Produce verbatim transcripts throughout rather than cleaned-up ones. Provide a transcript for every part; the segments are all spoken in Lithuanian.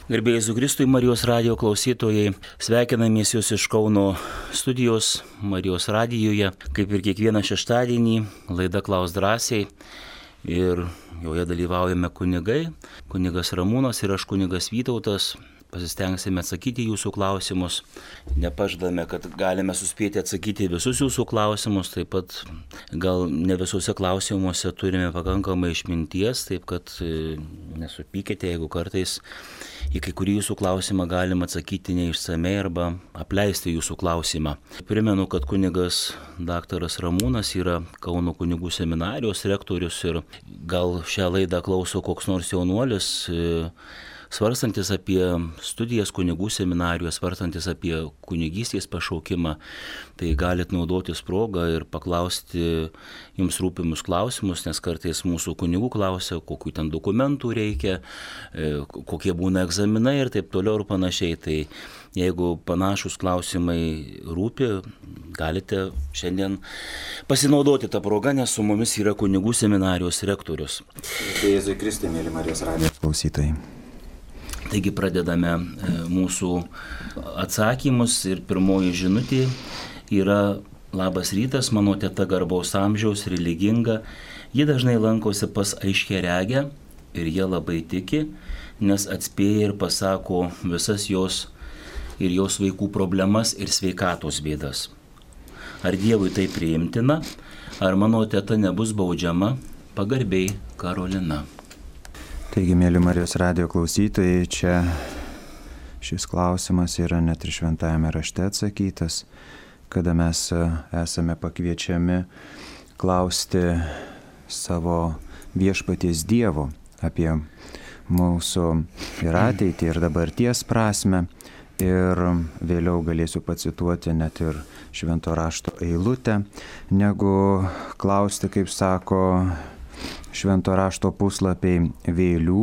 Garbėjai Jėzui Kristui, Marijos radijo klausytojai, sveikinamės jūs iš Kauno studijos Marijos radijoje, kaip ir kiekvieną šeštadienį, laida Klaus drąsiai ir joje dalyvaujame kunigai, kunigas Ramūnas ir aš kunigas Vytautas. Pasistengsime atsakyti jūsų klausimus, nepažadame, kad galime suspėti atsakyti visus jūsų klausimus, taip pat gal ne visuose klausimuose turime pakankamai išminties, taip kad nesupykite, jeigu kartais į kai kurį jūsų klausimą galima atsakyti neišsamei arba apleisti jūsų klausimą. Primenu, kad kunigas daktaras Ramūnas yra Kauno kunigų seminarijos rektorius ir gal šią laidą klauso koks nors jaunuolis, svarstantis apie studijas kunigų seminarijoje, svarstantis apie kunigystės pašaukimą, tai galite naudotis progą ir paklausti jums rūpimus klausimus, nes kartais mūsų kunigų klausia, kokių ten dokumentų reikia, kokie būna egzaminai ir taip toliau ir panašiai. Tai jeigu panašus klausimai rūpi, galite šiandien pasinaudoti tą progą, nes su mumis yra kunigų seminarijos rektorius. Jėzui Kristui, mėly Marijos radijo klausytojai. Taigi pradedame mūsų atsakymus ir pirmoji žinutė yra: labas rytas, mano teta garbaus amžiaus, religinga, ji dažnai lankosi pas aiškiaregę ir jie labai tiki, nes atspėja ir pasako visas jos ir jos vaikų problemas ir sveikatos bėdas. Ar Dievui tai priimtina, ar mano teta nebus baudžiama? Pagarbiai, Karolina. Taigi, mėly Marijos radijo klausytojai, čia šis klausimas yra net ir šventajame rašte atsakytas, kada mes esame pakviečiami klausti savo viešpaties Dievo apie mūsų ir ateitį, ir dabarties prasme. Ir vėliau galėsiu pacituoti net ir švento rašto eilutę, negu klausti, kaip sako švento rašto puslapiai, vėlių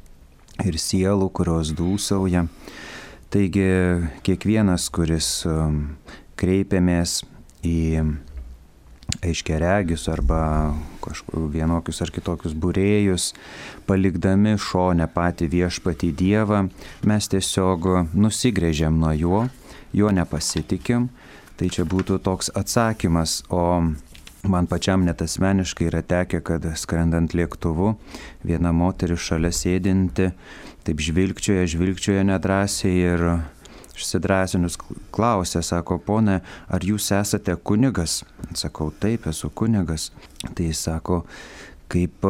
ir sielų, kurios dūsauja. Taigi kiekvienas, kuris kreipiamės į aiškiaregius arba vienokius ar kitokius būrėjus, palikdami šone patį viešpatį Dievą, mes tiesiog nusigręžiam nuo jo, jo nepasitikim. Tai čia būtų toks atsakymas, o man pačiam net asmeniškai yra tekę, kad skrendant lėktuvu, viena moteris šalia sėdinti, taip žvilgčioja, žvilgčioja nedrąsiai ir išsidrąsinus klausė, sako, pone, ar jūs esate kunigas? Sakau, taip, esu kunigas. Tai jis sako, kaip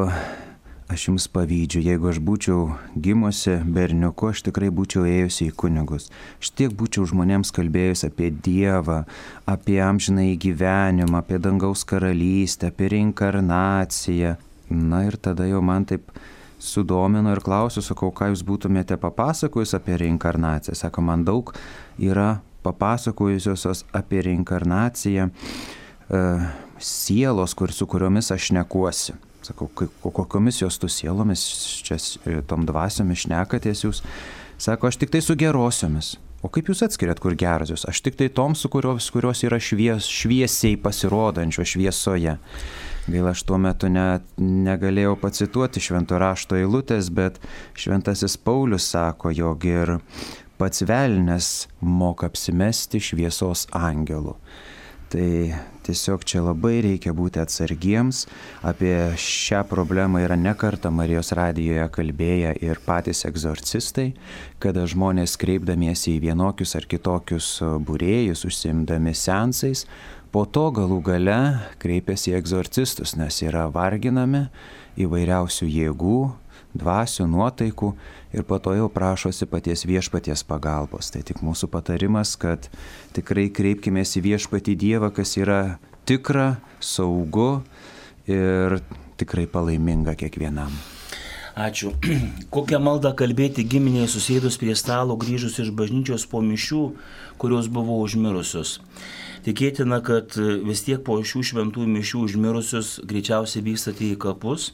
aš jums pavydžiu, jeigu aš būčiau gimusi berniuku, aš tikrai būčiau ėjusi į kunigus. Aš tiek būčiau žmonėms kalbėjus apie Dievą, apie amžinąjį gyvenimą, apie dangaus karalystę, apie reinkarnaciją. Na ir tada jau man taip sudomino ir klausiu, sakau, ką jūs būtumėte papasakojus apie reinkarnaciją. Sako, man daug yra papasakojusios apie reinkarnaciją e, sielos, kur, su kuriomis aš šnekuosi. Sakau, kokiomis jos tu sielomis, čia tom dvasiomis šnekatės jūs. Sako, aš tik tai su gerosiomis. O kaip jūs atskiriat, kur gerosios? Aš tik tai tom, su kurios, kurios yra švies, šviesiai pasirodančio šviesoje. Gaila, aš tuo metu ne, negalėjau pacituoti švento rašto eilutės, bet šventasis Paulius sako, jog ir pats velnias moka apsimesti šviesos angelu. Tai tiesiog čia labai reikia būti atsargiems. Apie šią problemą yra ne kartą Marijos radijoje kalbėję ir patys egzorcistai, kada žmonės kreipdamiesi į vienokius ar kitokius būrėjus, užsiimdami seansais, po to galų gale kreipiasi į egzorcistus, nes yra varginami įvairiausių jėgų, dvasių, nuotaikų ir po to jau prašosi paties viešpaties pagalbos. Tai tik mūsų patarimas, kad tikrai kreipkimės į viešpatį Dievą, kas yra tikra, saugu ir tikrai palaiminga kiekvienam. Ačiū. Kokią maldą kalbėti giminiai susėdus prie stalo grįžus iš bažnyčios po mišių, kurios buvo užmirusios? Tikėtina, kad vis tiek po šių šventųjų mišių užmirusius greičiausiai vykstate į kapus.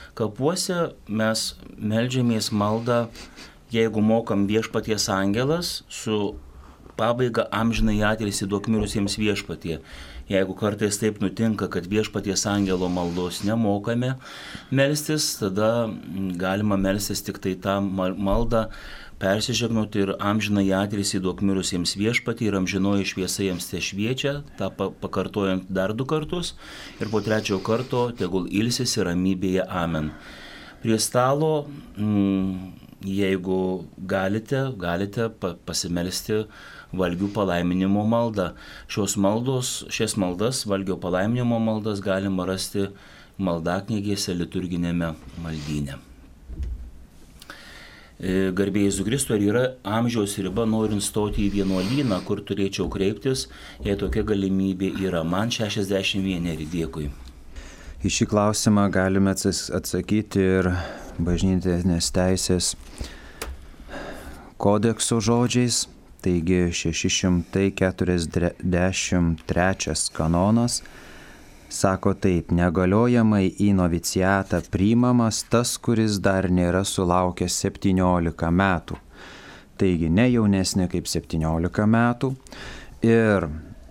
Kapuose mes meldžiamės maldą, jeigu mokam viešpaties angelas, su pabaiga amžinai atilsį duok mirusiems viešpatie. Jeigu kartais taip nutinka, kad viešpaties angelo maldos nemokame melstis, tada galima melstis tik tai tą maldą persižegnoti ir amžiną į atilsį duok mirusiems viešpatį ir amžinoji šviesa jiems te šviečia, tą pakartojant dar du kartus ir po trečiojo karto tegul ilsisi ramybėje, amen. Prie stalo, jeigu galite, galite pasimelsti valgių palaiminimo maldą. Šios maldos, šias maldas, valgio palaiminimo maldas galima rasti maldaknygėse liturginėme maldyne. Garbė Jėzui Kristui, ar yra amžiaus riba norint stoti į vienuolyną, kur turėčiau kreiptis, jei tokia galimybė yra? Man šešiasdešimt vieneri, dėkui. Į šį klausimą galime atsakyti ir bažnytinės teisės kodekso žodžiais. Taigi šeši šimtai keturiasdešimt trečias kanonas sako taip: negaliojamai į novicijatą priimamas tas, kuris dar nėra sulaukęs septyniolika metų. Taigi ne jaunesnė kaip septyniolika metų. Ir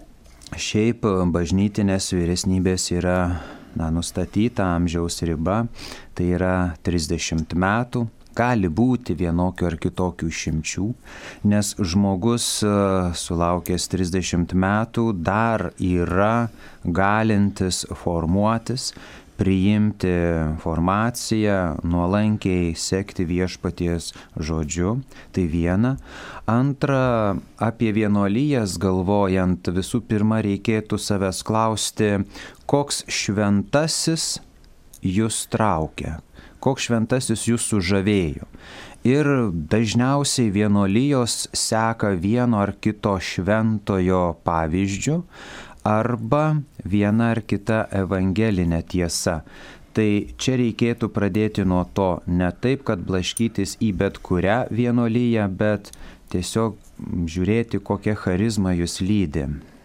šiaip bažnytinės vyresnybės yra na, nustatyta amžiaus riba, tai yra trisdešimt metų. Gali būti vienokių ar kitokių išimčių, nes žmogus sulaukęs trisdešimt metų dar yra galintis formuotis, priimti informaciją, nuolankiai sekti viešpaties žodžiu. Tai viena. Antra, apie vienuolijas galvojant, visų pirma reikėtų savęs klausti, koks šventasis jūs traukia. Koks šventasis jūs sužavėjo. Ir dažniausiai vienuolijos seka vieno ar kito šventojo pavyzdžių arba viena ar kita evangelinė tiesa. Tai čia reikėtų pradėti nuo to, ne taip, kad blaškytis į bet kurią vienuoliją, bet tiesiog žiūrėti, kokia charizma jūs lydi.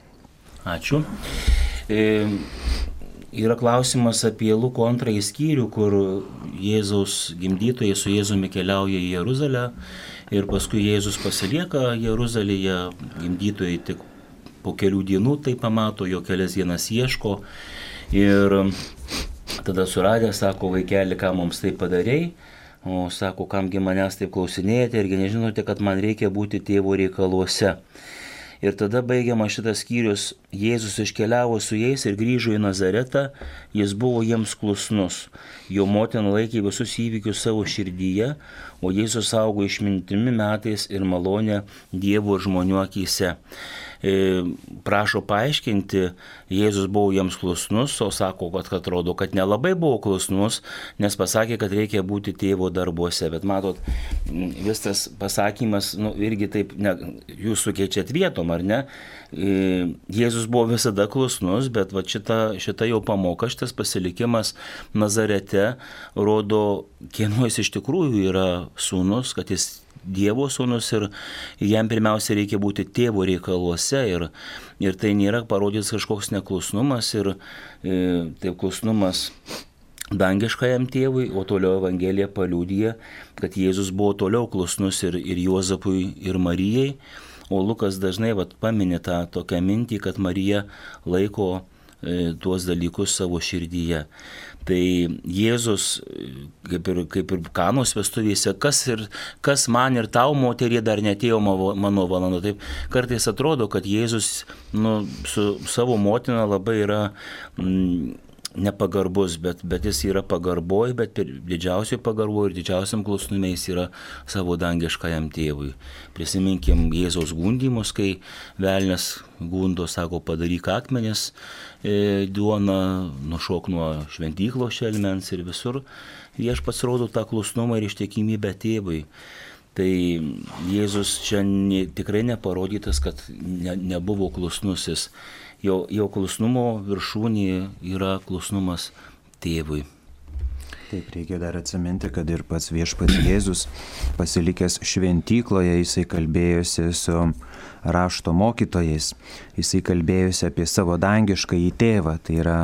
Ačiū. E... Yra klausimas apie Luko antrąjį skyrių, kur Jėzaus gimdytojai su Jėzumi keliauja į Jeruzalę ir paskui Jėzus pasilieka Jeruzalėje, gimdytojai tik po kelių dienų tai pamato, jo kelias dienas ieško ir tada suradę sako: vaikeli, ką mums tai padarei? O sako: kamgi manęs taip klausinėjate irgi nežinote, kad man reikia būti tėvo reikaluose. Ir tada baigiama šitas skyrius: Jėzus iškeliavo su jais ir grįžo į Nazaretą, jis buvo jiems klusnus. Jo motina laikė visus įvykius savo širdyje, o Jėzus augo išmintimi metais ir malonė Dievo ir žmonių akyse. E, prašo paaiškinti, Jėzus buvo jiems klusnus, o sako, kad atrodo, kad nelabai buvo klusnus, nes pasakė, kad reikia būti tėvo darbuose. Bet matot, vis tas pasakymas, nu, irgi taip, ne, jūs sukeičiat vietom, ar ne? E, Jėzus buvo visada klusnus, bet va, šita, šita jau pamoka, šitas pasilikimas Nazarete rodo, kieno jis iš tikrųjų yra sūnus, kad jis Dievo sūnus ir jam pirmiausia reikia būti tėvo reikaluose ir, ir tai nėra parodytas kažkoks neklusnumas ir e, taip klusnumas dangiškajam tėvui, o toliau Evangelija paliudija, kad Jėzus buvo toliau klusnus ir, ir Juozapui ir Marijai, o Lukas dažnai vat, paminė tą tokią mintį, kad Marija laiko e, tuos dalykus savo širdyje. Tai Jėzus, kaip ir, kaip ir Kanos vestuvėse, kas, ir, kas man ir tau, moterie, dar netėjo mano valanda. Taip kartais atrodo, kad Jėzus nu, su savo motina labai yra mm, nepagarbus, bet, bet jis yra pagarboj, bet didžiausiai pagarboj ir didžiausiam klusnume jis yra savo dangiškajam tėvui. Prisiminkim Jėzaus gundymus, kai velnias gundo, sako, padaryk akmenis, e, duona, nušok nuo šventyklos šelmens ir visur. Viešpats rodo tą klusnumą ir ištikimybę tėvui. Tai Jėzus čia ne, tikrai neparodytas, kad ne, nebuvo klusnusis. Jo, jo klusnumo viršūnė yra klusnumas tėvui. Taip, reikia dar atsiminti, kad ir pats viešpats Jėzus pasilikęs šventykloje, jisai kalbėjosi su rašto mokytojais, jisai kalbėjosi apie savo dangiškąjį tėvą, tai yra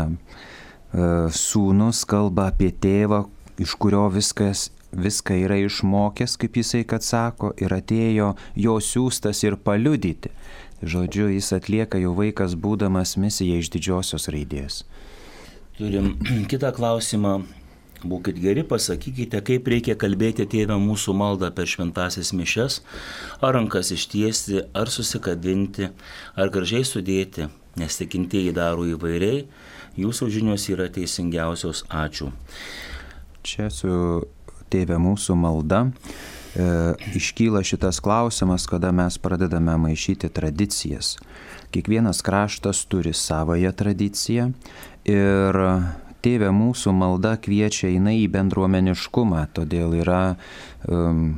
e, sūnus kalba apie tėvą, iš kurio viskas, viską yra išmokęs, kaip jisai kad sako, ir atėjo jo siųstas ir paliudyti. Žodžiu, jis atlieka jau vaikas būdamas misiją iš didžiosios raidės. Turim kitą klausimą. Būkit geri, pasakykite, kaip reikia kalbėti Tėve mūsų maldą per šventąsias mišias, ar rankas ištiesti, ar susikabinti, ar gražiai sudėti, nes tikintieji daro įvairiai, jūsų žinios yra teisingiausios. Ačiū. Čia su Tėve mūsų malda e, iškyla šitas klausimas, kada mes pradedame maišyti tradicijas. Kiekvienas kraštas turi savąją tradiciją ir Tėve mūsų malda kviečia jinai į bendruomeniškumą, todėl yra um,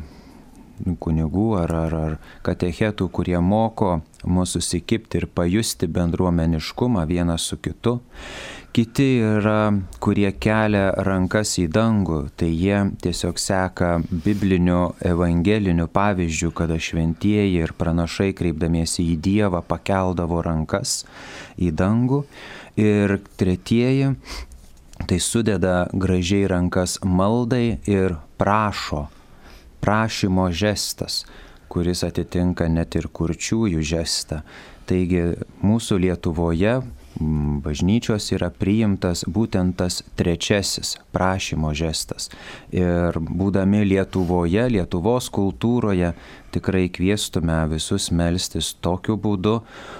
kunigų ar, ar, ar katechetų, kurie moko mus susikibti ir pajusti bendruomeniškumą vienas su kitu. Kiti yra, kurie kelia rankas į dangų, tai jie tiesiog seka bibliniu evangeliniu pavyzdžiu, kada šventieji ir pranašai kreipdamiesi į Dievą pakeldavo rankas į dangų. Ir tretieji tai sudeda gražiai rankas maldai ir prašo, prašymo žestas, kuris atitinka net ir kurčiųjų žestą. Taigi mūsų Lietuvoje bažnyčios yra priimtas būtent tas trečiasis prašymo žestas. Ir būdami Lietuvoje, Lietuvos kultūroje, tikrai kviestume visus melstis tokiu būdu.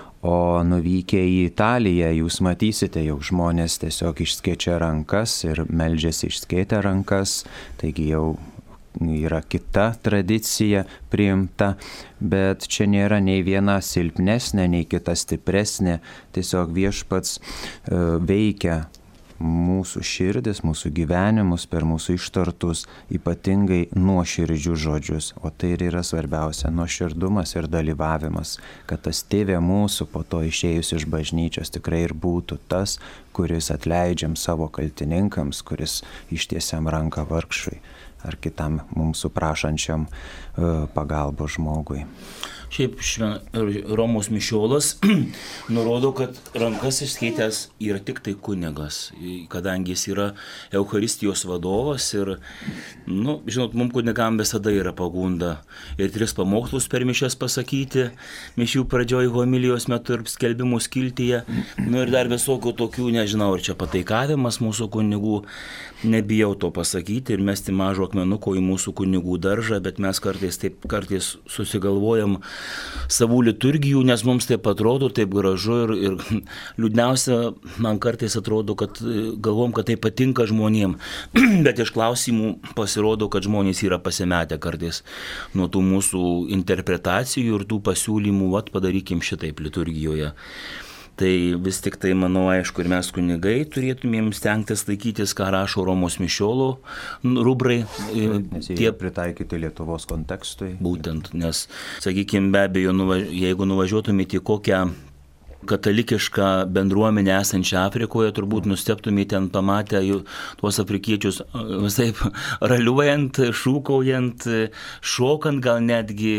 O nuvykę į Italiją jūs matysite, jog žmonės tiesiog išskėčia rankas ir meldžiasi išskėtę rankas, taigi jau yra kita tradicija priimta, bet čia nėra nei viena silpnesnė, nei kita stipresnė, tiesiog Viešpats e, veikia mūsų širdis, mūsų gyvenimus per mūsų ištartus ypatingai nuoširdžius žodžius. O tai ir yra svarbiausia - nuoširdumas ir dalyvavimas, kad tas Tėve mūsų po to išėjus iš bažnyčios tikrai ir būtų tas, kuris atleidžiam savo kaltininkams, kuris ištiesiam ranką vargšui ar kitam mums suprašančiam uh, pagalbos žmogui. Šiaip šven, Romos mišiolas nurodo, kad rankas išskėtęs yra tik tai kunigas, kadangi jis yra Eucharistijos vadovas ir, nu, žinot, mums kunigam visada yra pagunda ir tris pamokslus per mišias pasakyti, mišių pradžioj homilijos metu ir skelbimų skiltyje, nu ir dar visokių tokių, nežinau, ar čia pataikavimas mūsų kunigų, nebijau to pasakyti ir mesti mažo akmenuko į mūsų kunigų daržą, bet mes kartais taip kartais susigalvojam savų liturgijų, nes mums taip atrodo, taip gražu ir, ir liūdniausia, man kartais atrodo, kad galvom, kad tai patinka žmonėm, bet iš klausimų pasirodo, kad žmonės yra pasimetę kartais nuo tų mūsų interpretacijų ir tų pasiūlymų, vat padarykim šitaip liturgijoje. Tai vis tik tai, manau, aišku, ir mes kunigai turėtumėm stengtis laikytis, ką rašo Romos mišiolo rubrai. Nes jie tie pritaikyti Lietuvos kontekstui. Būtent, nes, sakykime, be abejo, nuvaž... jeigu nuvažiuotumėte į kokią katalikišką bendruomenę esančią Afrikoje, turbūt nustebtumėte ten pamatę tuos afrikiečius visaip raliuojant, šūkaujant, šokant gal netgi.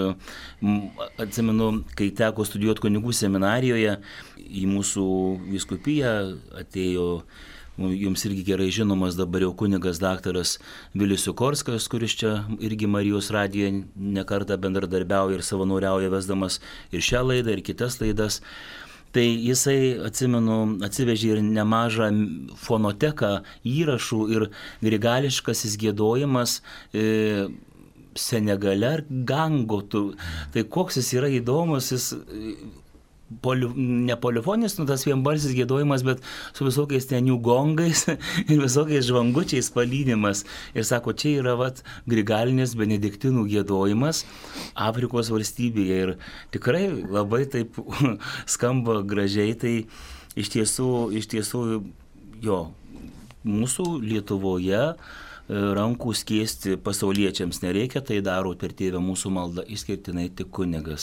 Ir atsimenu, kai teko studijuoti kunigų seminarijoje, į mūsų vyskupiją atėjo jums irgi gerai žinomas dabar jau kunigas daktaras Vilius Sikorskas, kuris čia irgi Marijos radijoje nekartą bendradarbiauja ir savanoriauja vesdamas ir šią laidą, ir kitas laidas. Tai jisai, atsimenu, atsivežė ir nemažą fonoteką įrašų ir grigališkasis giedojimas e, Senegale ar Gangotų. Tai koks jis yra įdomus, jis poli, ne polifonis, nu tas vienbalsis giedojimas, bet su visokiais ten jų gongais ir visokiais žvangučiais palydimas. Ir sako, čia yra vat grigalinis benediktinų giedojimas Afrikos valstybėje. Ir tikrai labai taip skamba gražiai. Tai iš tiesų, iš tiesų, jo, mūsų Lietuvoje rankų skiesti pasauliečiams nereikia, tai daro per Tėvę mūsų maldą išskirtinai tik kunigas.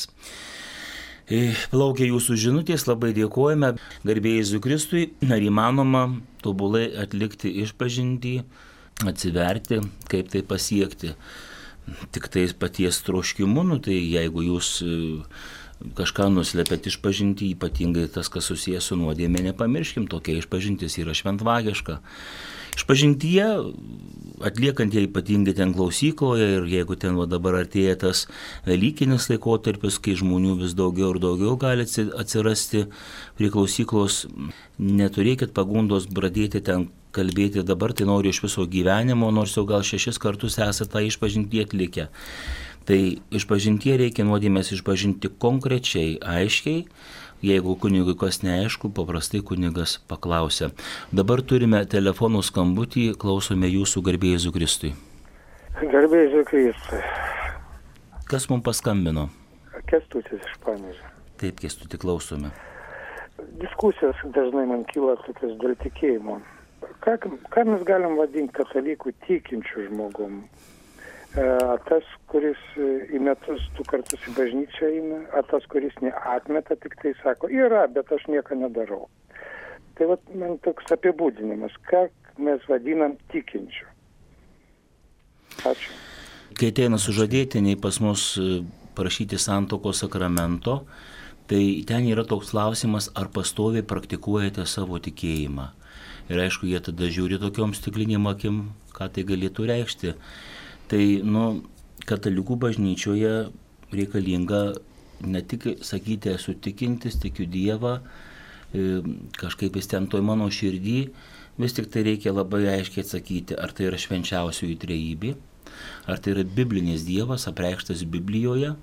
Plaukia jūsų žinutės, labai dėkojame. Garbė Jėzui Kristui, ar įmanoma tobulai atlikti išpažintį, atsiverti, kaip tai pasiekti. Tik tai paties troškimu, nu, tai jeigu jūs kažką nuslepėt išpažintį, ypatingai tas, kas susijęs su nuodėmė, nepamirškim, tokia išpažintis yra šventvagiška. Išpažintyje, atliekant ją ypatingai ten klausykloje ir jeigu ten va, dabar artėja tas Velykinis laikotarpis, kai žmonių vis daugiau ir daugiau gali atsirasti prie klausyklos, neturėkit pagundos pradėti ten kalbėti dabar, tai noriu iš viso gyvenimo, nors jau gal šešis kartus esate tą išpažintį atlikę. Tai išpažintie reikia nuodėmės išpažinti konkrečiai, aiškiai. Jeigu kunigui kas neaišku, paprastai kunigas paklausia. Dabar turime telefonų skambutį, klausome jūsų garbė Jėzui Kristui. Garbė Jėzui Kristui. Kas mums paskambino? Kęstutis iš Panevėžio. Taip, Kęstutį, klausome. Diskusijos dažnai man kyla tokios dėl tikėjimo. Ką, ką mes galim vadinti katalikų tikinčių žmogum? E, tas, kuris į metus du kartus į bažnyčią eina, a tas, kuris neatmeta, tik tai sako, yra, bet aš nieko nedarau. Tai vat man toks apibūdinimas, ką mes vadinam tikinčių. Ačiū. Kai ateina sužadėtiniai pas mus prašyti santuokos sakramento, tai ten yra toks klausimas, ar pastoviai praktikuojate savo tikėjimą. Ir aišku, jie tada žiūri tokiom stiklinėm akim, ką tai galėtų reikšti. Tai, nu, katalikų bažnyčioje reikalinga ne tik sakyti, esu tikintis, tikiu Dievą, kažkaip jis ten toj mano širdį, vis tik tai reikia labai aiškiai atsakyti, ar tai yra švenčiausioji trejybė, ar tai yra biblinis Dievas, apreikštas Biblijoje,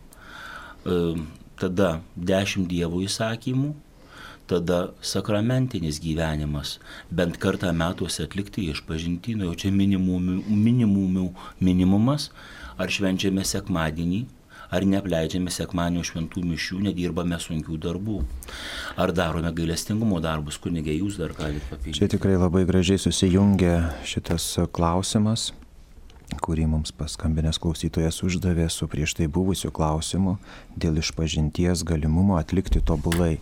tada dešimt Dievo įsakymų, tada sakramentinis gyvenimas, bent kartą metuose atlikti išpažintį, nu jau čia minimum, minimum, minimumas, ar švenčiame sekmadienį, ar neapleidžiame sekmadienio šventų mišių, nedirbame sunkių darbų, ar darome gailestingumo darbus, kunigai, jūs dar galite papildyti. Čia tikrai labai gražiai susijungia šitas klausimas, kurį mums paskambinęs klausytojas uždavė su prieš tai buvusiu klausimu dėl išpažinties galimumo atlikti tobulai.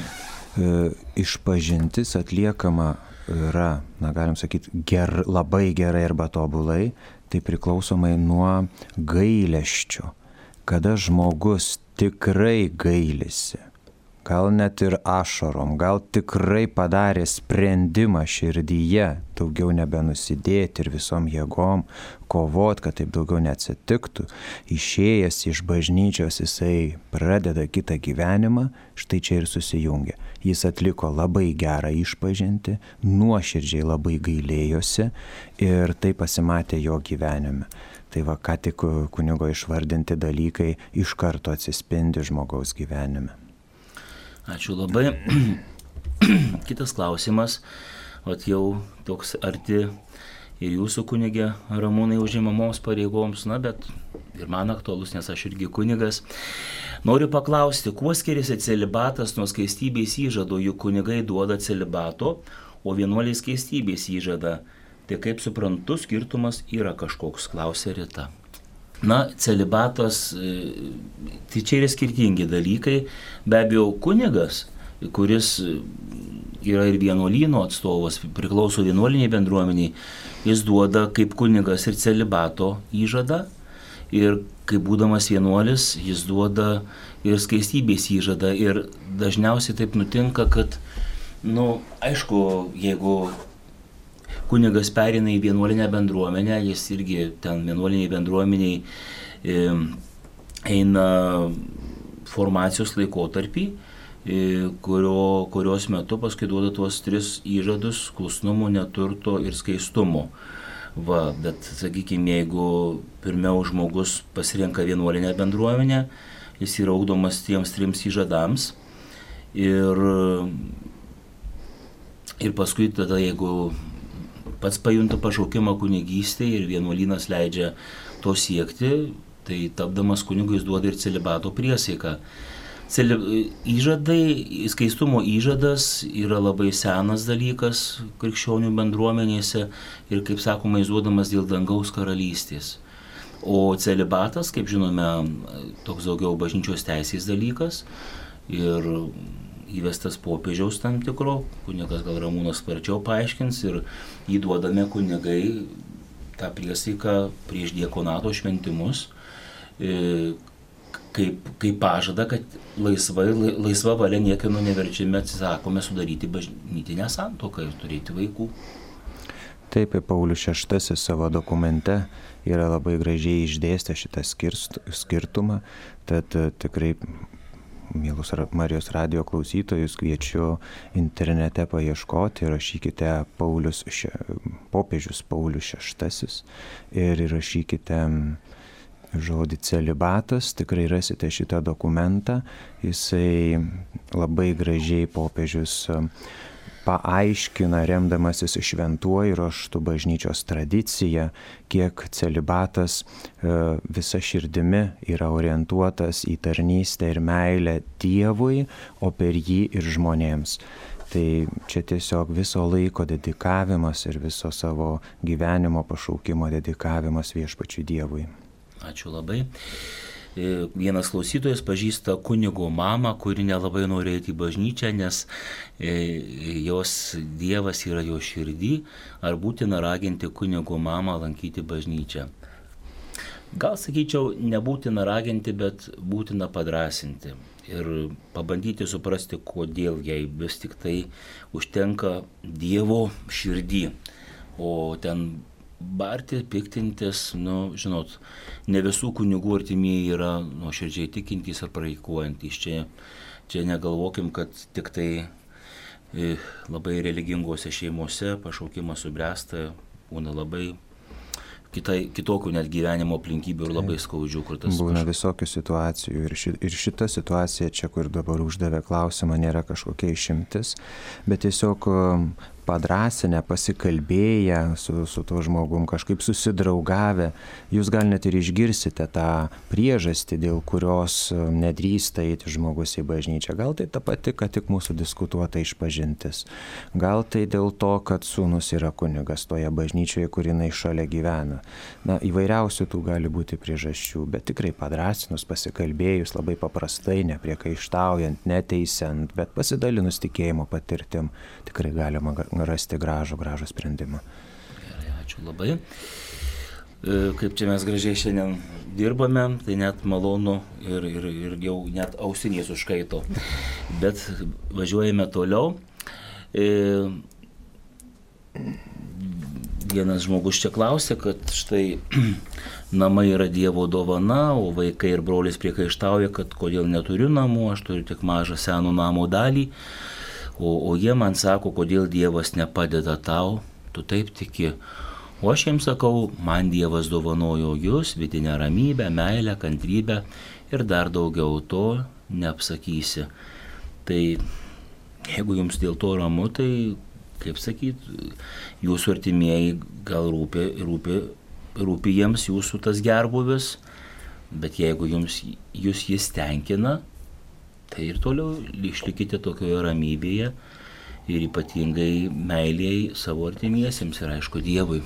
Išpažintis atliekama yra, na galim sakyti, ger, labai gerai arba tobulai, tai priklausomai nuo gailesčio. Kada žmogus tikrai gailisi, gal net ir ašarom, gal tikrai padarė sprendimą širdyje daugiau nebenusidėti ir visom jėgom kovot, kad taip daugiau neatsitiktų, išėjęs iš bažnyčios jisai pradeda kitą gyvenimą, štai čia ir susijungia. Jis atliko labai gerą išpažintį, nuoširdžiai labai gailėjosi ir tai pasimatė jo gyvenime. Tai va, ką tik kunigo išvardinti dalykai iš karto atsispindi žmogaus gyvenime. Ačiū labai. Kitas klausimas, vat jau toks arti ir jūsų kunigė Ramūnai užimamoms pareigoms, na bet ir man aktualus, nes aš irgi kunigas. Noriu paklausti, kuo skiriasi celibatas nuo skaistybės įžado, juk kunigai duoda celibato, o vienuoliai skaistybės įžada. Tai kaip suprantu, skirtumas yra kažkoks, klausė Rita. Na, celibatas, tai čia yra skirtingi dalykai. Be abejo, kunigas, kuris yra ir vienuolyno atstovas, priklauso vienuoliniai bendruomeniai, jis duoda kaip kunigas ir celibato įžadą. Ir kaip būdamas vienuolis, jis duoda ir skaistybės įžadą. Ir dažniausiai taip nutinka, kad, nu, aišku, jeigu kunigas perina į vienuolinę bendruomenę, jis irgi ten vienuoliniai bendruomeniai e, eina formacijos laikotarpį, e, kurio, kurios metu paskui duoda tuos tris įžadus – klusnumo, neturto ir skaistumo. Va, bet, sakykime, jeigu pirmiau žmogus pasirenka vienuolinę bendruomenę, jis yra ugdomas tiems trims įžadams ir, ir paskui tada, jeigu pats pajunta pašaukimą kunigystėje ir vienuolynas leidžia to siekti, tai tapdamas kunigu jis duoda ir celibato priesaiką. Celi... Įžadai, skaistumo įžadas yra labai senas dalykas krikščionių bendruomenėse ir, kaip sakoma, jis duodamas dėl dangaus karalystės. O celibatas, kaip žinome, toks daugiau bažnyčios teisės dalykas ir įvestas popiežiaus tam tikro, kunigas gal Ramūnas sparčiau paaiškins ir įduodame kunigai tą priesaiką prieš diakonato šventimus, kaip, kaip pažada, kad laisvai, laisva valia niekieno neverčiami atsisakome sudaryti bažnytinę santuoką ir turėti vaikų. Taip, Paulius šeštasis savo dokumente yra labai gražiai išdėstę šitą skirtumą, tad tikrai mielus Marijos radijo klausytojus kviečiu internete paieškoti, rašykite Paulius, še, popiežius Paulius šeštasis ir rašykite žodį celibatas, tikrai rasite šitą dokumentą. Jisai labai gražiai popiežius paaiškina, remdamasis šventuoju raštu, bažnyčios tradicija, kiek celibatas visa širdimi yra orientuotas į tarnystę ir meilę Dievui, o per jį ir žmonėms. Tai čia tiesiog viso laiko dedikavimas ir viso savo gyvenimo pašaukimo dedikavimas viešpačiui Dievui. Ačiū labai. Vienas klausytojas pažįsta kunigo mamą, kuri nelabai nori eiti į bažnyčią, nes jos Dievas yra jo širdį. Ar būtina raginti kunigo mamą lankyti bažnyčią? Gal sakyčiau, nebūtina raginti, bet būtina padrasinti ir pabandyti suprasti, kodėl jai vis tik tai užtenka Dievo širdį. O ten barti, piktintis, nu, žinot, ne visų kunigų artimieji yra nuoširdžiai tikintys ar praktikuojantys. Čia, čia negalvokim, kad tik tai e, labai religingose šeimose pašaukimas subręsta, būna labai kitai, kitokių net gyvenimo aplinkybių ir labai skaudžių, kur tas būna kažkoks... visokių situacijų ir, ši, ir šita situacija čia, kur dabar uždavė klausimą, nėra kažkokia išimtis, bet tiesiog padrasinę, pasikalbėję su, su tuo žmogum, kažkaip susidraugavę, jūs gal net ir išgirsite tą priežastį, dėl kurios nedrįsta eiti žmogus į bažnyčią. Gal tai ta pati, kad tik mūsų diskutuota išpažintis. Gal tai dėl to, kad sūnus yra kunigas toje bažnyčioje, kur jinai šalia gyvena. Na, įvairiausių tų gali būti priežasčių, bet tikrai padrasinus, pasikalbėjus, labai paprastai, nepriekaištaujant, neteisiant, bet pasidalinus tikėjimo patirtim, tikrai galima rasti gražų, gražų sprendimą. Gerai, ačiū labai. Kaip čia mes gražiai šiandien dirbame, tai net malonu ir, ir, ir jau net ausinės užkaito. Bet važiuojame toliau. Vienas žmogus čia klausė, kad štai namai yra Dievo dovana, o vaikai ir brolis priekaištauja, kad kodėl neturiu namų, aš turiu tik mažą seno namo dalį. O, o jie man sako, kodėl Dievas nepadeda tau, tu taip tiki. O aš jiems sakau, man Dievas dovanojo jūs, vidinę ramybę, meilę, kantrybę ir dar daugiau, to neapsakysi. Tai jeigu jums dėl to ramu, tai, kaip sakyt, jūsų artimieji gal rūpi, rūpi, rūpi jiems jūsų tas gerbuvis, bet jeigu jums, jūs jis tenkina, tai ir toliau išlikite tokioje ramybėje ir ypatingai meilėje savo artimiesiems ir aišku Dievui.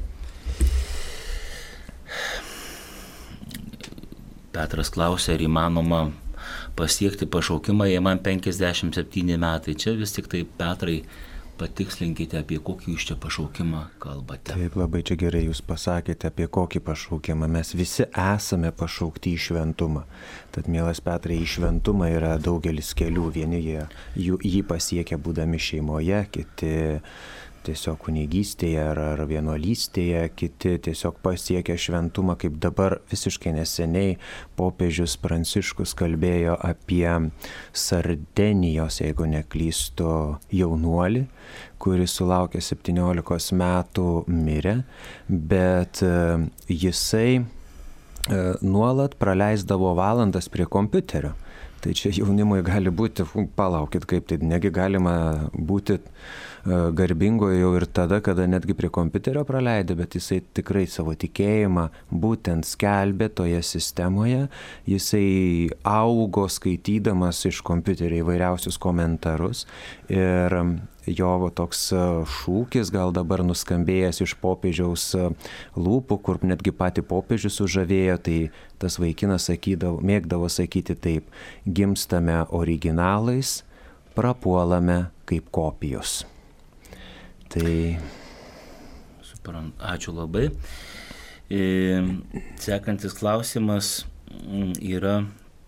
Petras klausė, ar įmanoma pasiekti pašaukimą, jei man penkiasdešimt septyni metai. Čia vis tik tai, Petrai, patikslinkite, apie kokį jūs čia pašaukimą kalbate. Taip, labai čia gerai jūs pasakėte, apie kokį pašaukimą. Mes visi esame pašaukti į šventumą. Tad, mielas Petrai, į šventumą yra daugelis kelių. Vieni jie, jų, jį pasiekia būdami šeimoje, kiti tiesiog kunigystėje ar, ar vienuolystėje, kiti tiesiog pasiekia šventumą, kaip dabar visiškai neseniai popiežius Pranciškus kalbėjo apie Sardenijos, jeigu neklystu, jaunuolį, kuris sulaukė septyniolikos metų, mirė, bet jisai nuolat praleisdavo valandas prie kompiuterio. Tai čia jaunimui gali būti, palaukit, kaip tai, negi galima būti garbingojo jau ir tada, kada netgi prie kompiuterio praleidė, bet jisai tikrai savo tikėjimą būtent skelbė toje sistemoje, jisai augo skaitydamas iš kompiuterio įvairiausius komentarus ir jo toks šūkis gal dabar nuskambėjęs iš popiežiaus lūpų, kur netgi patį popiežių sužavėjo, tai tas vaikinas sakydavo, mėgdavo sakyti taip: gimstame originalais, prapuolame kaip kopijos. Tai... Suprant, ačiū labai. E, sekantis klausimas yra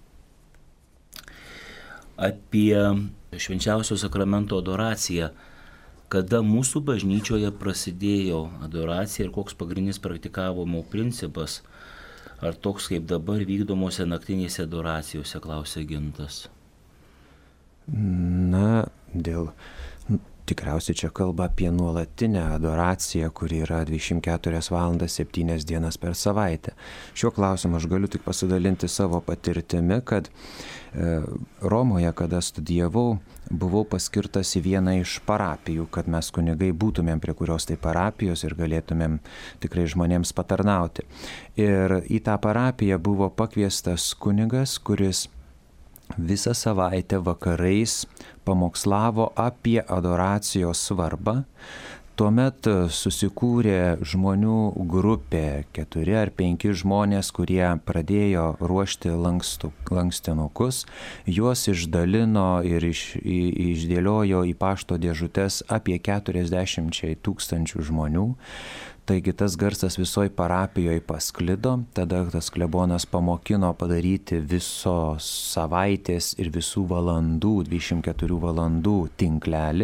apie švenčiausio sakramento adoraciją. Kada mūsų bažnyčioje prasidėjo adoracija ir koks pagrindinis praktikavimo principas? ar toks kaip dabar vykdomose naktinėse adoracijose, klausė Gintas. Na, dėl... Tikriausiai čia kalba apie nuolatinę adoraciją, kuri yra dvidešimt keturias valandas septynias dienas per savaitę. Šiuo klausimu aš galiu tik pasidalinti savo patirtimi, kad e, Romoje, kada studijavau, buvau paskirtas į vieną iš parapijų, kad mes kunigai būtumėm prie kurios tai parapijos ir galėtumėm tikrai žmonėms patarnauti. Ir į tą parapiją buvo pakviestas kunigas, kuris visą savaitę vakarais pamokslavo apie adoracijos svarbą. Tuomet susikūrė žmonių grupė, keturi ar penki žmonės, kurie pradėjo ruošti lankstų, lankstinukus, juos išdalino ir iš, į, išdėliojo į pašto dėžutes apie keturiasdešimt tūkstančių žmonių. Taigi tas garsas visoj parapijoje pasklido, tada tas klebonas pamokino padaryti visos savaitės ir visų valandų, dvidešimt keturių valandų tinklelį.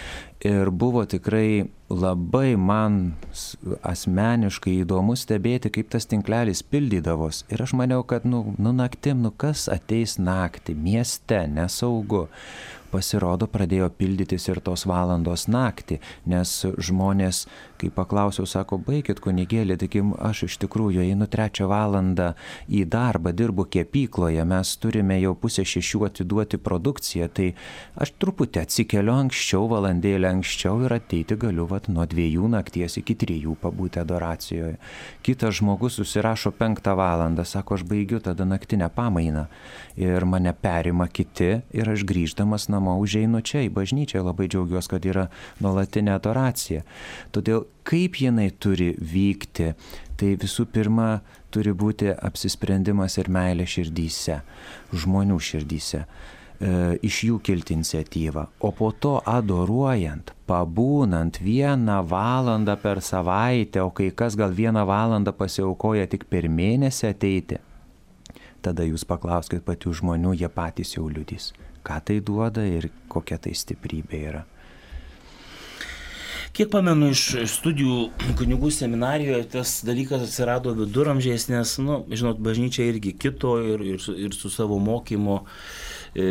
Ir buvo tikrai labai man asmeniškai įdomu stebėti, kaip tas tinklelis pildydavos. Ir aš maniau, kad nu, nu naktim, nu kas ateis naktį, mieste, nesaugu. Pasirodo, pradėjo pildytis ir tos valandos naktį, nes žmonės, kai paklausiau, sako, baikit kunigėlį, tik aš iš tikrųjų einu trečią valandą į darbą, dirbu kepykloje, mes turime jau pusę šešių atiduoti produkciją, tai aš truputį atsikeliu anksčiau, valandėlę anksčiau ir ateiti galiu vat, nuo dviejų nakties iki trijų pabūti adoracijoje. Kitas žmogus susirašo penktą valandą, sako, aš baigiu tada naktinę pamainą ir mane perima kiti ir aš grįždamas namo užeinu čia į bažnyčią, labai džiaugiuosi, kad yra nuolatinė adoracija. Todėl kaip jinai turi vykti, tai visų pirma turi būti apsisprendimas ir meilė širdyse, žmonių širdyse, e, iš jų kilti iniciatyvą, o po to adoruojant, pabūnant vieną valandą per savaitę, o kai kas gal vieną valandą pasiaukoja tik per mėnesį ateiti, tada jūs paklauskit pačių žmonių, jie patys jau liudys, ką tai duoda ir kokia tai stiprybė yra. Kiek pamenu iš studijų kunigų seminarijoje, tas dalykas atsirado viduramžiais, nes, nu, žinot, bažnyčia irgi kito ir, ir, su, ir su savo mokymu e,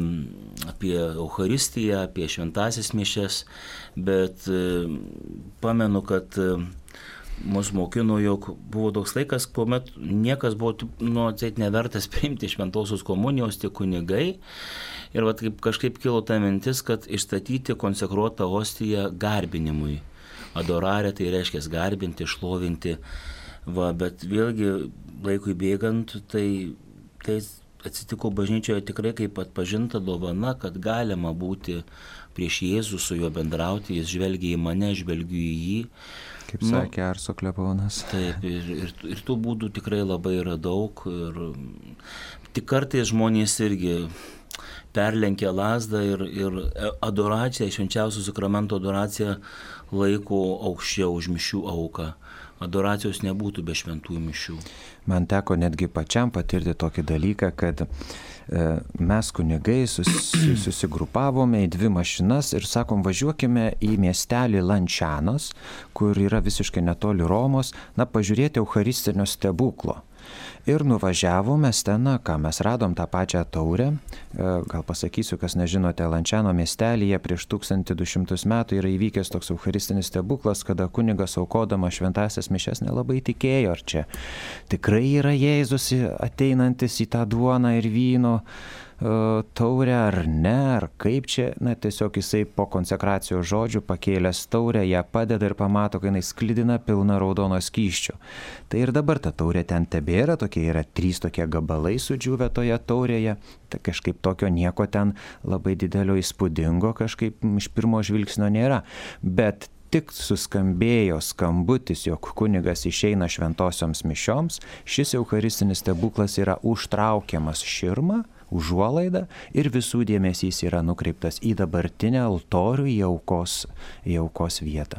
apie Eucharistiją, apie šventąsias mišias, bet e, pamenu, kad e, mus mokino, jog buvo toks laikas, kuomet niekas buvo nu, atseit nevertas priimti šventosios komunijos, tik kunigai. Ir vat, kaip, kažkaip kilo ta mintis, kad išstatyti konsekruotą ostiją garbinimui. Adorarė tai reiškia garbinti, šlovinti. Va, bet vėlgi laikui bėgant, tai, tai atsitiko bažnyčioje tikrai kaip atpažinta dovana, kad galima būti prieš Jėzų, su juo bendrauti, jis žvelgia į mane, žvelgiu į jį. Kaip nu, sakė Arso klebonas. Taip, ir, ir, ir tų būdų tikrai labai yra daug. Ir tik kartais žmonės irgi perlenkia lazdą ir, ir adoraciją, švenčiausio sakramento adoraciją laiko aukščiau už mišių auką. Adoracijos nebūtų be šventųjų mišių. Man teko netgi pačiam patirti tokį dalyką, kad e, mes kunigai sus, susigrupavome į dvi mašinas ir sakom, važiuokime į miestelį Lančianos, kur yra visiškai netoli Romos, na, pažiūrėti Eucharistinio stebuklo. Ir nuvažiavome ten, ką mes radom tą pačią taurę, gal pasakysiu, kas nežinote, Lančiano miestelyje prieš tūkstantį du šimtus metų yra įvykęs toks eucharistinis stebuklas, kada kunigas aukodama šventąsias mišias nelabai tikėjo, ar čia tikrai yra Jėzus ateinantis į tą duoną ir vyno taurę ar ne, ar kaip čia, na tiesiog jisai po konsekracijos žodžių pakėlęs taurę, ją padeda ir pamato, kai jinai sklidina pilna raudono skysčio. Tai ir dabar ta taurė ten tebėra, tokie yra trys tokie gabalai sudžiūvę toje taurėje, tai kažkaip tokio nieko ten labai didelio įspūdingo kažkaip iš pirmo žvilgsnio nėra, bet tik suskambėjo skambutis, jog kunigas išeina šventosioms mišioms, šis eucharistinis stebuklas yra užtraukiamas širma, užuolaida ir visų dėmesys yra nukreiptas į dabartinę altorių, į aukos, į aukos vietą.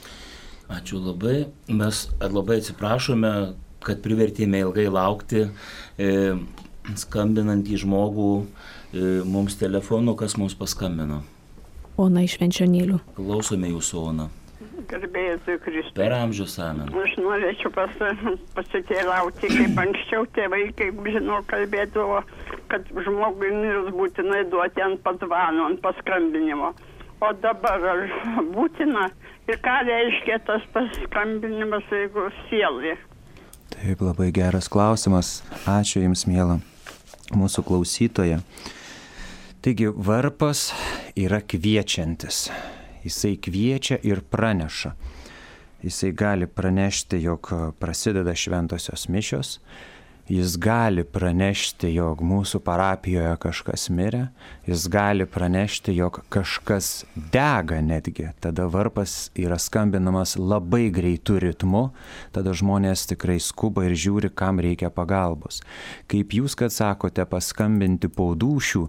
Ačiū labai. Mes labai atsiprašome, kad privertėme ilgai laukti, e, skambinant į žmogų e, mums telefonu, kas mums paskambino. Ona iš Švenčionėlių. Klausome jūsų, Ona. Garbėjai Kristui. Per amžius amen. Aš norėčiau pas, pasiteirauti, kaip anksčiau tėvai, kaip žinau, kalbėdavo, kad žmogui mirus būtinai duoti ant patvano, ant paskambinimo. O dabar ar būtina ir ką reiškia tas paskambinimas, jeigu sielai? Taip, labai geras klausimas. Ačiū Jums, miela mūsų klausytoja. Taigi, varpas yra kviečiantis. Jisai kviečia ir praneša. Jisai gali pranešti, jog prasideda šventosios mišios. Jis gali pranešti, jog mūsų parapijoje kažkas mirė. Jis gali pranešti, jog kažkas dega netgi. Tada varpas yra skambinamas labai greitu ritmu. Tada žmonės tikrai skuba ir žiūri, kam reikia pagalbos. Kaip jūs, kad sakote, paskambinti po dūšių,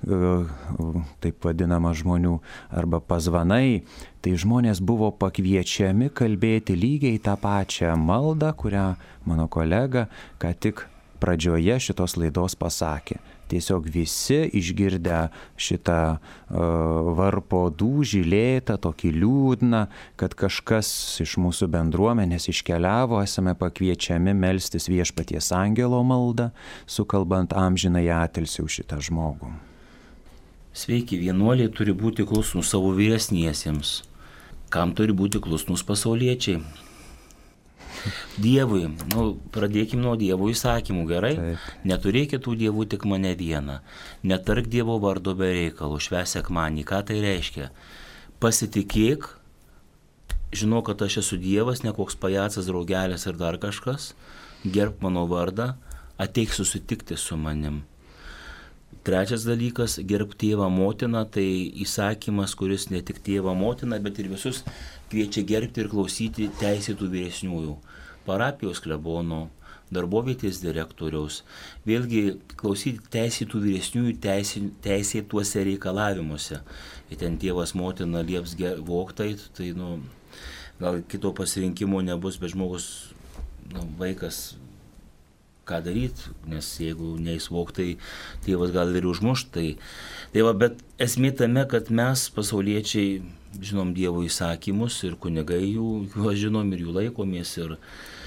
taip vadinama žmonių, arba pazvanai, tai žmonės buvo pakviečiami kalbėti lygiai tą pačią maldą, kurią mano kolega ką tik pradžioje šitos laidos pasakė. Tiesiog visi išgirdę šitą uh, varpo dūžį lėtą, tokį liūdną, kad kažkas iš mūsų bendruomenės iškeliavo, esame pakviečiami melstis Viešpaties angelo maldą, sukalbant amžinąjį atilsį už šitą žmogų. Sveiki, vienuoliai turi būti klusnūs savo vyresniesiems. Kam turi būti klusnūs pasauliečiai? Dievui, nu, pradėkim nuo Dievo įsakymų, gerai? Taip. Neturėk kitų dievų, tik mane vieną. Netark Dievo vardo be reikalų, švęs sekmanį. Ką tai reiškia? Pasitikėk, žinok, kad aš esu Dievas, ne koks pajacas, draugelis ir dar kažkas. Gerbk mano vardą, ateik susitikti su manim. Trečias dalykas, gerbk tėvą motiną, tai įsakymas, kuris ne tik tėvą motiną, bet ir visus kviečia gerbti ir klausyti teisėtų vyresniųjų. Parapijos klebono, darbovietės direktoriaus, vėlgi klausyti teisėtų vyresniųjų teisė, teisėtuose reikalavimuose. Ir ten tėvas motina lieps vogtai, tai nu, gal kito pasirinkimo nebus, bet žmogus, nu, vaikas, ką daryti, nes jeigu neįsvok, tai tėvas gal ir užmušt. Tai, tai va, bet esmė tame, kad mes pasauliečiai žinom Dievo įsakymus ir kunigai jų, juos žinom ir jų laikomės ir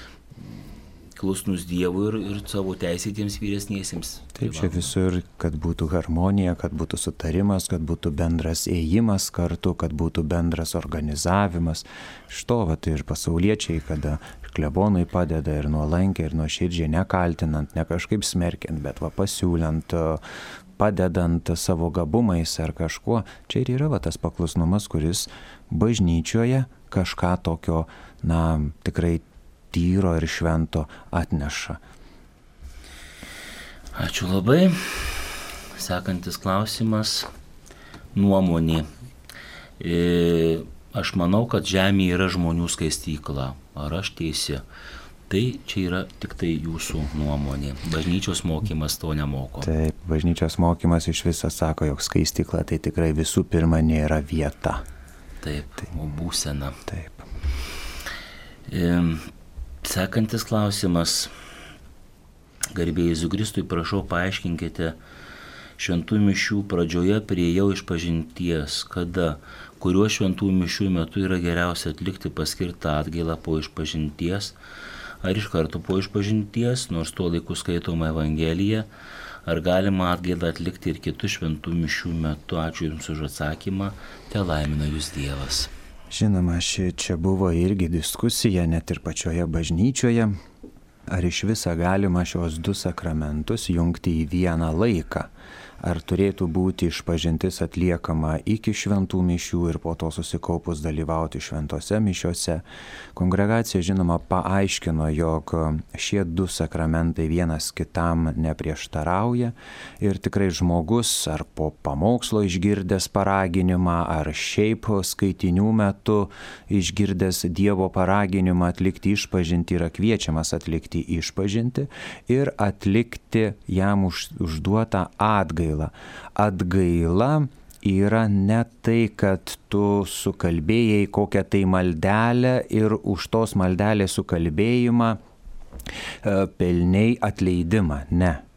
klusnus Dievui ir, ir savo teisėtiems vyresniesiems. Taip, čia visur, kad būtų harmonija, kad būtų sutarimas, kad būtų bendras ėjimas kartu, kad būtų bendras organizavimas. Što, va, tai ir pasauliečiai, kada klebonui padeda ir nuolankiai, ir nuoširdžiai, nekaltinant, ne kažkaip smerkiant, bet va pasiūlant, padedant savo gabumais ar kažkuo. Čia ir yra va tas paklusnumas, kuris bažnyčioje kažką tokio, na, tikrai tyro ir švento atneša. Ačiū labai. Sekantis klausimas. Nuomonė. E, aš manau, kad žemė yra žmonių skaistykla. Ar aš teisi? Tai čia yra tik tai jūsų nuomonė. Bažnyčios mokymas to nemoko. Taip, bažnyčios mokymas iš viso sako, jog skaistykla tai tikrai visų pirma nėra vieta. Taip, taip. O būsena. Taip. E, Sekantis klausimas. Garbėjai Jėzui Kristui, prašau paaiškinkite, šventų mišių pradžioje priėjau išpažinties, kada, kuriuo šventų mišių metu yra geriausia atlikti paskirtą atgailą po išpažinties, ar iš karto po išpažinties, nors tuo laiku skaitoma Evangelija, ar galima atgailą atlikti ir kitų šventų mišių metu. Ačiū Jums už atsakymą, te laimina Jūs Dievas. Žinoma, ši čia buvo irgi diskusija net ir pačioje bažnyčioje, ar iš viso galima šios du sakramentus jungti į vieną laiką, ar turėtų būti išpažintis atliekama iki šventų mišių ir po to susikaupus dalyvauti šventose mišiose. Kongregacija, žinoma, paaiškino, jog šie du sakramentai vienas kitam neprieštarauja ir tikrai žmogus ar po pamokslo išgirdęs paraginimą, ar šiaip skaitinių metu išgirdęs Dievo paraginimą atlikti išpažintį yra kviečiamas atlikti išpažintį ir atlikti jam už, užduotą atgailą. Atgaila yra ne tai, kad tu sukalbėjai kokią tai maldelę ir už tos maldelės sukalbėjimą pelniai atleidimą. Ne.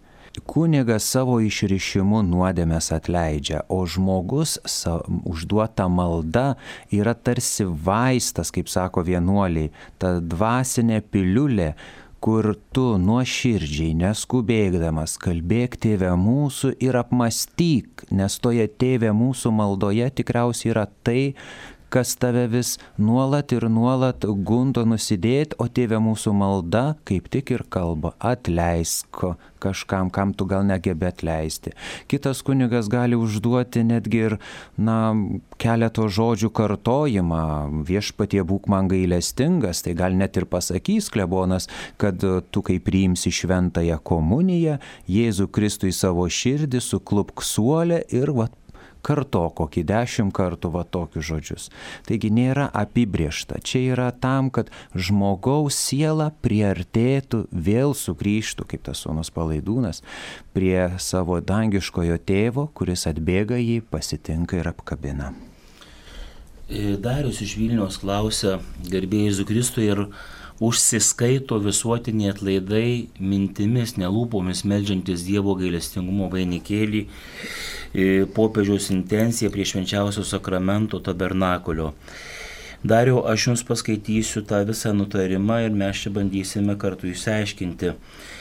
kunigas savo išrišimu nuodėmės atleidžia, o žmogus sa, užduota malda yra tarsi vaistas, kaip sako vienuoliai, ta dvasinė piliulė, kur tu nuoširdžiai, neskubėgdamas, kalbėk Tėve mūsų ir apmastyk, nes toje Tėve mūsų maldoje tikriausiai yra tai, kas tave vis nuolat ir nuolat gundo nusidėti, o Tėve mūsų malda kaip tik ir kalba, atleisk kažkam, kam tu gal negebi atleisti. Kitas kunigas gali užduoti netgi ir, na, keleto žodžių kartojimą, viešpatie būk man gailestingas, tai gal net ir pasakys klebonas, kad tu kai priimsi šventąją komuniją, Jėzų Kristų į savo širdį, suklupk suolę ir vat, karto kokį dešimt kartų va tokius žodžius. Taigi nėra apibriešta. Čia yra tam, kad žmogaus siela priartėtų, vėl sugrįžtų, kaip tas sūnus Palaidūnas, prie savo dangiškojo tėvo, kuris atbėga jį, pasitinka ir apkabina. Darius iš Vilniaus klausia, garbėjai Jėzų Kristų, ir užsiskaito visuotiniai atlaidai mintimis, nelūpomis meldžiantis Dievo gailestingumo vainikėlį, popiežiaus intenciją prie švenčiausio sakramento tabernakulio. Dariau, aš jums paskaitysiu tą visą nutarimą ir mes čia bandysime kartu išsiaiškinti.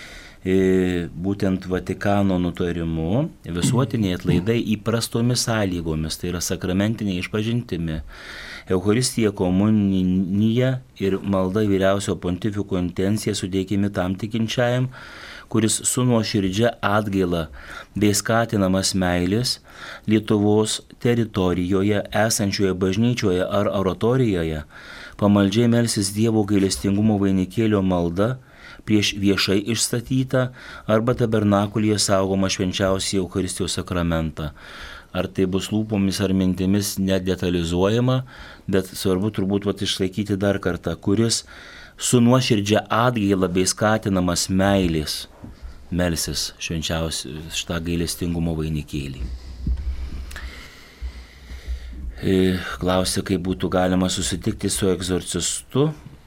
Būtent Vatikano nutarimu visuotiniai atlaidai įprastomis sąlygomis, tai yra sakramentiniai išpažintimi, Eucharistija, komunija ir malda vyriausio pontifiko intencija sudėkimi tam tikinčiajam, kuris su nuoširdžia atgaila bei skatinamas meilės Lietuvos teritorijoje esančioje bažnyčioje ar oratorijoje pamaldžiai melsis Dievo gailestingumo vainikėlio malda prieš viešai išstatytą arba tabernakulyje saugomą švenčiausią Eucharistijos sakramentą. Ar tai bus lūpomis ar mintimis nedetalizuojama, bet svarbu turbūt vat, išlaikyti dar kartą, kuris su nuoširdžia atgaila bei skatinamas meilės melsis švenčiausią šitą gailestingumo vainikėlį. Klausia, kaip būtų galima susitikti su egzorcistu.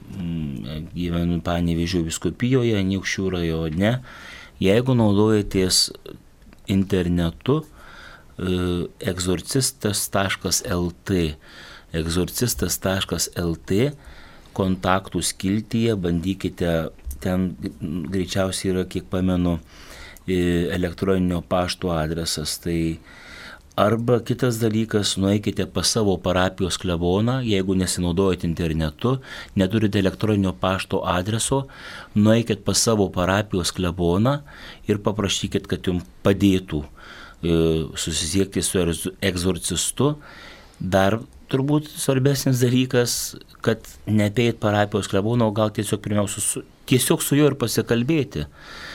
Gyvenu Panevėžio vyskupijoje, Anykščių rajone. Jeigu naudojatės internetu, egzorcistas taškas el tė, egzorcistas taškas el tė, kontaktų skiltyje, bandykite, ten greičiausiai yra, kiek pamenu, elektroninio pašto adresas. Tai arba kitas dalykas, nueikite pas savo parapijos kleboną, jeigu nesinaudojate internetu, neturite elektroninio pašto adreso, nueikite pas savo parapijos kleboną ir paprašykit, kad jums padėtų susisiekti su egzorcistu. Dar turbūt svarbesnis dalykas, kad neapeit parapijos klebono, gal tiesiog pirmiausia su, tiesiog su juo ir pasikalbėti.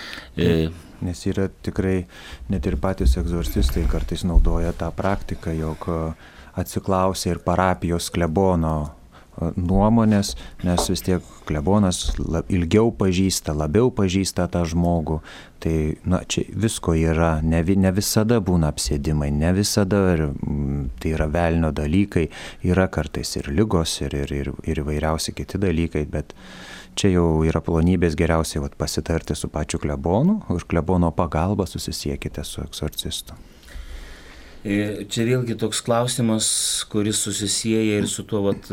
Nes yra tikrai, net ir patys egzorcistai kartais naudoja tą praktiką, jog atsiklausia ir parapijos klebono nuomonės, nes vis tiek klebonas ilgiau pažįsta, labiau pažįsta tą žmogų. Tai na, čia visko yra, ne, ne visada būna apsėdimai, ne visada tai yra velnio dalykai, yra kartais ir ligos, ir, ir, ir, ir įvairiausi kiti dalykai, bet čia jau yra plonybės geriausiai vat, pasitarti su pačiu klebonu ir klebono pagalba susisiekite su egzorcistu. Čia vėlgi toks klausimas, kuris susisieja ir su tuo vat,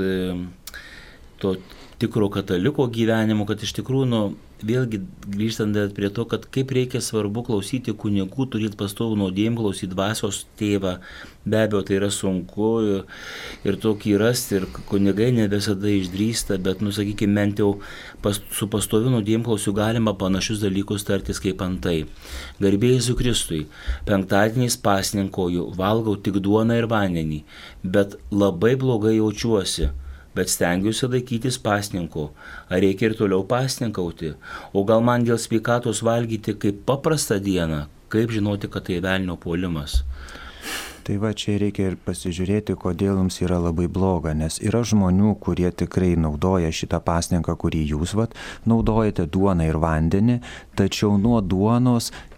to tikro kataliko gyvenimu, kad iš tikrųjų, nu, vėlgi grįžtant prie to, kad kaip reikia svarbu klausyti kunigų, turėti pastovų nuodėjimų, klausyti dvasios tėvą. Be abejo, tai yra sunku ir, ir tokį rasti, ir kunigai ne visada išdrįsta, bet, nu, sakykime, bent jau pas, su pastoviu nuodėjimų klausiu galima panašius dalykus tartis kaip antai. Garbėjai Jėzui Kristui, penktadieniais pasninkoju, valgau tik duoną ir vandenį, bet labai blogai jaučiuosi. Bet stengiuosi laikytis pasninko. Ar reikia ir toliau pasninkauti? O gal man dėl sveikatos valgyti kaip paprastą dieną? Kaip žinoti, kad tai velnio puolimas? Tai va, čia reikia ir pasižiūrėti, kodėl jums yra labai bloga, nes yra žmonių, kurie tikrai naudoja šitą pasninką, kurį jūs vat, naudojate, duoną ir vandenį, tačiau nuo duonos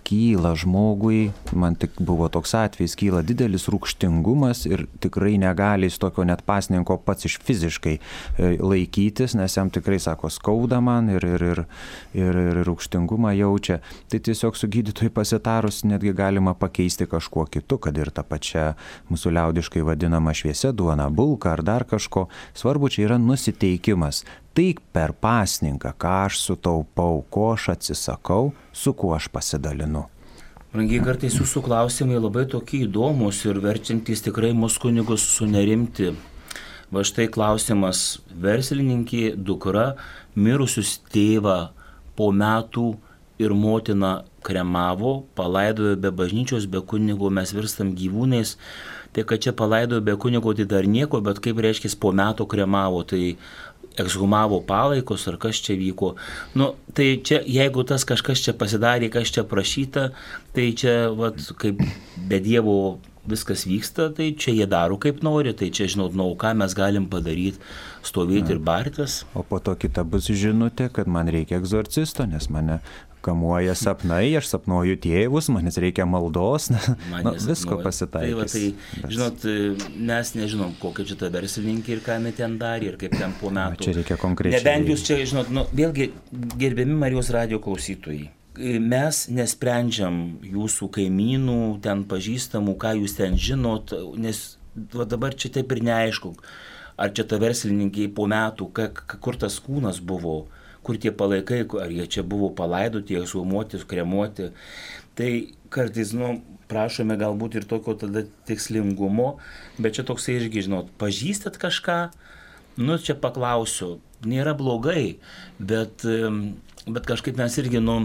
kyla žmogui, man tik buvo toks atvejis, kyla didelis rūgštingumas ir tikrai negali jis tokio net pasninko pats iš fiziškai laikytis, nes jam tikrai sako skauda man ir, ir, ir, ir, ir rūgštingumą jaučia. Tai tiesiog su gydytoju pasitarus netgi galima pakeisti kažkuo kitu, kad ir tą pačią mūsų liaudiškai vadinamą šviesia duona, bulką ar dar kažko. Svarbu čia yra nusiteikimas. Tai per pasninką, ką aš sutaupau, ko aš atsisakau, su kuo aš pasidalinu. Brangiai, kartais jūsų klausimai labai tokie įdomus ir verčiantys tikrai mūsų kunigus sunerimti. Va štai klausimas: verslininkė dukra mirusius tėvą po metų ir motina kremavo, palaidojo be bažnyčios, be kunigo, mes virstam gyvūnais. Tai kad čia palaidojo be kunigo, tai dar nieko, bet kaip reiškia po metų kremavo, tai ekshumavo palaikus ar kas čia vyko. Nu, tai čia, jeigu tas kažkas čia pasidarė, kas čia prašyta, tai čia, vat, kaip be Dievo viskas vyksta, tai čia jie daro kaip nori, tai čia, žinot, nu, ką mes galim padaryti, stovėti ir bartis. O po to kita bus žinutė, kad man reikia egzorcisto, nes mane kamuoja sapnai, aš sapnuoju tėvus, manęs reikia maldos, nu, visko pasitaikys. Tai, va, tai, bet... žinot, mes nežinom, kokia čia ta verslininkė ir ką jinai ten darė ir kaip ten po metų. Čia reikia konkrečiai. Nebent jūs čia, žinot, nu, vėlgi, gerbiami Marijos radijo klausytojai, mes nesprendžiam jūsų kaimynų, ten pažįstamų, ką jūs ten žinot, nes va, dabar čia taip ir neaišku, ar čia ta verslininkė po metų, ka, ka, kur tas kūnas buvo, kur tie palaikai, ar jie čia buvo palaidoti, ekshumuoti, kremuoti. Tai kartais, nu, prašome galbūt ir tokio tada tikslingumo, bet čia toksai irgi, žinot, pažįstat kažką, nu, čia paklausiu, nėra blogai, bet, bet kažkaip mes irgi, nu,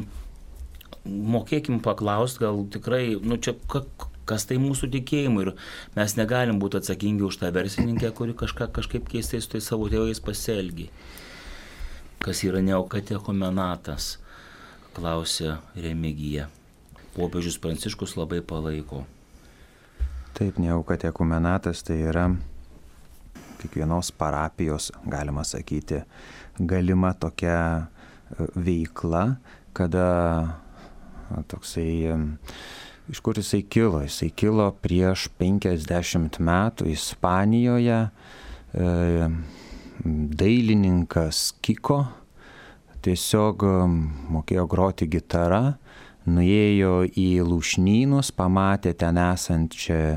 mokėkim paklausti, gal tikrai, nu, čia kas tai mūsų tikėjimui ir mes negalim būti atsakingi už tą verslininkę, kuri kažką kažkaip keistai su tai savo tėvais pasielgė. Kas yra neokatechumenatas, klausė Remigija. Popiežius Pranciškus labai palaiko. Taip, neokatechumenatas tai yra kiekvienos parapijos, galima sakyti, galima tokia veikla, kada toksai, iš kur jisai kilo? Jisai kilo prieš penkiasdešimt metų Ispanijoje. E, dailininkas Kiko tiesiog mokėjo groti gitarą, nuėjo į lūšnynus, pamatė ten esančią e,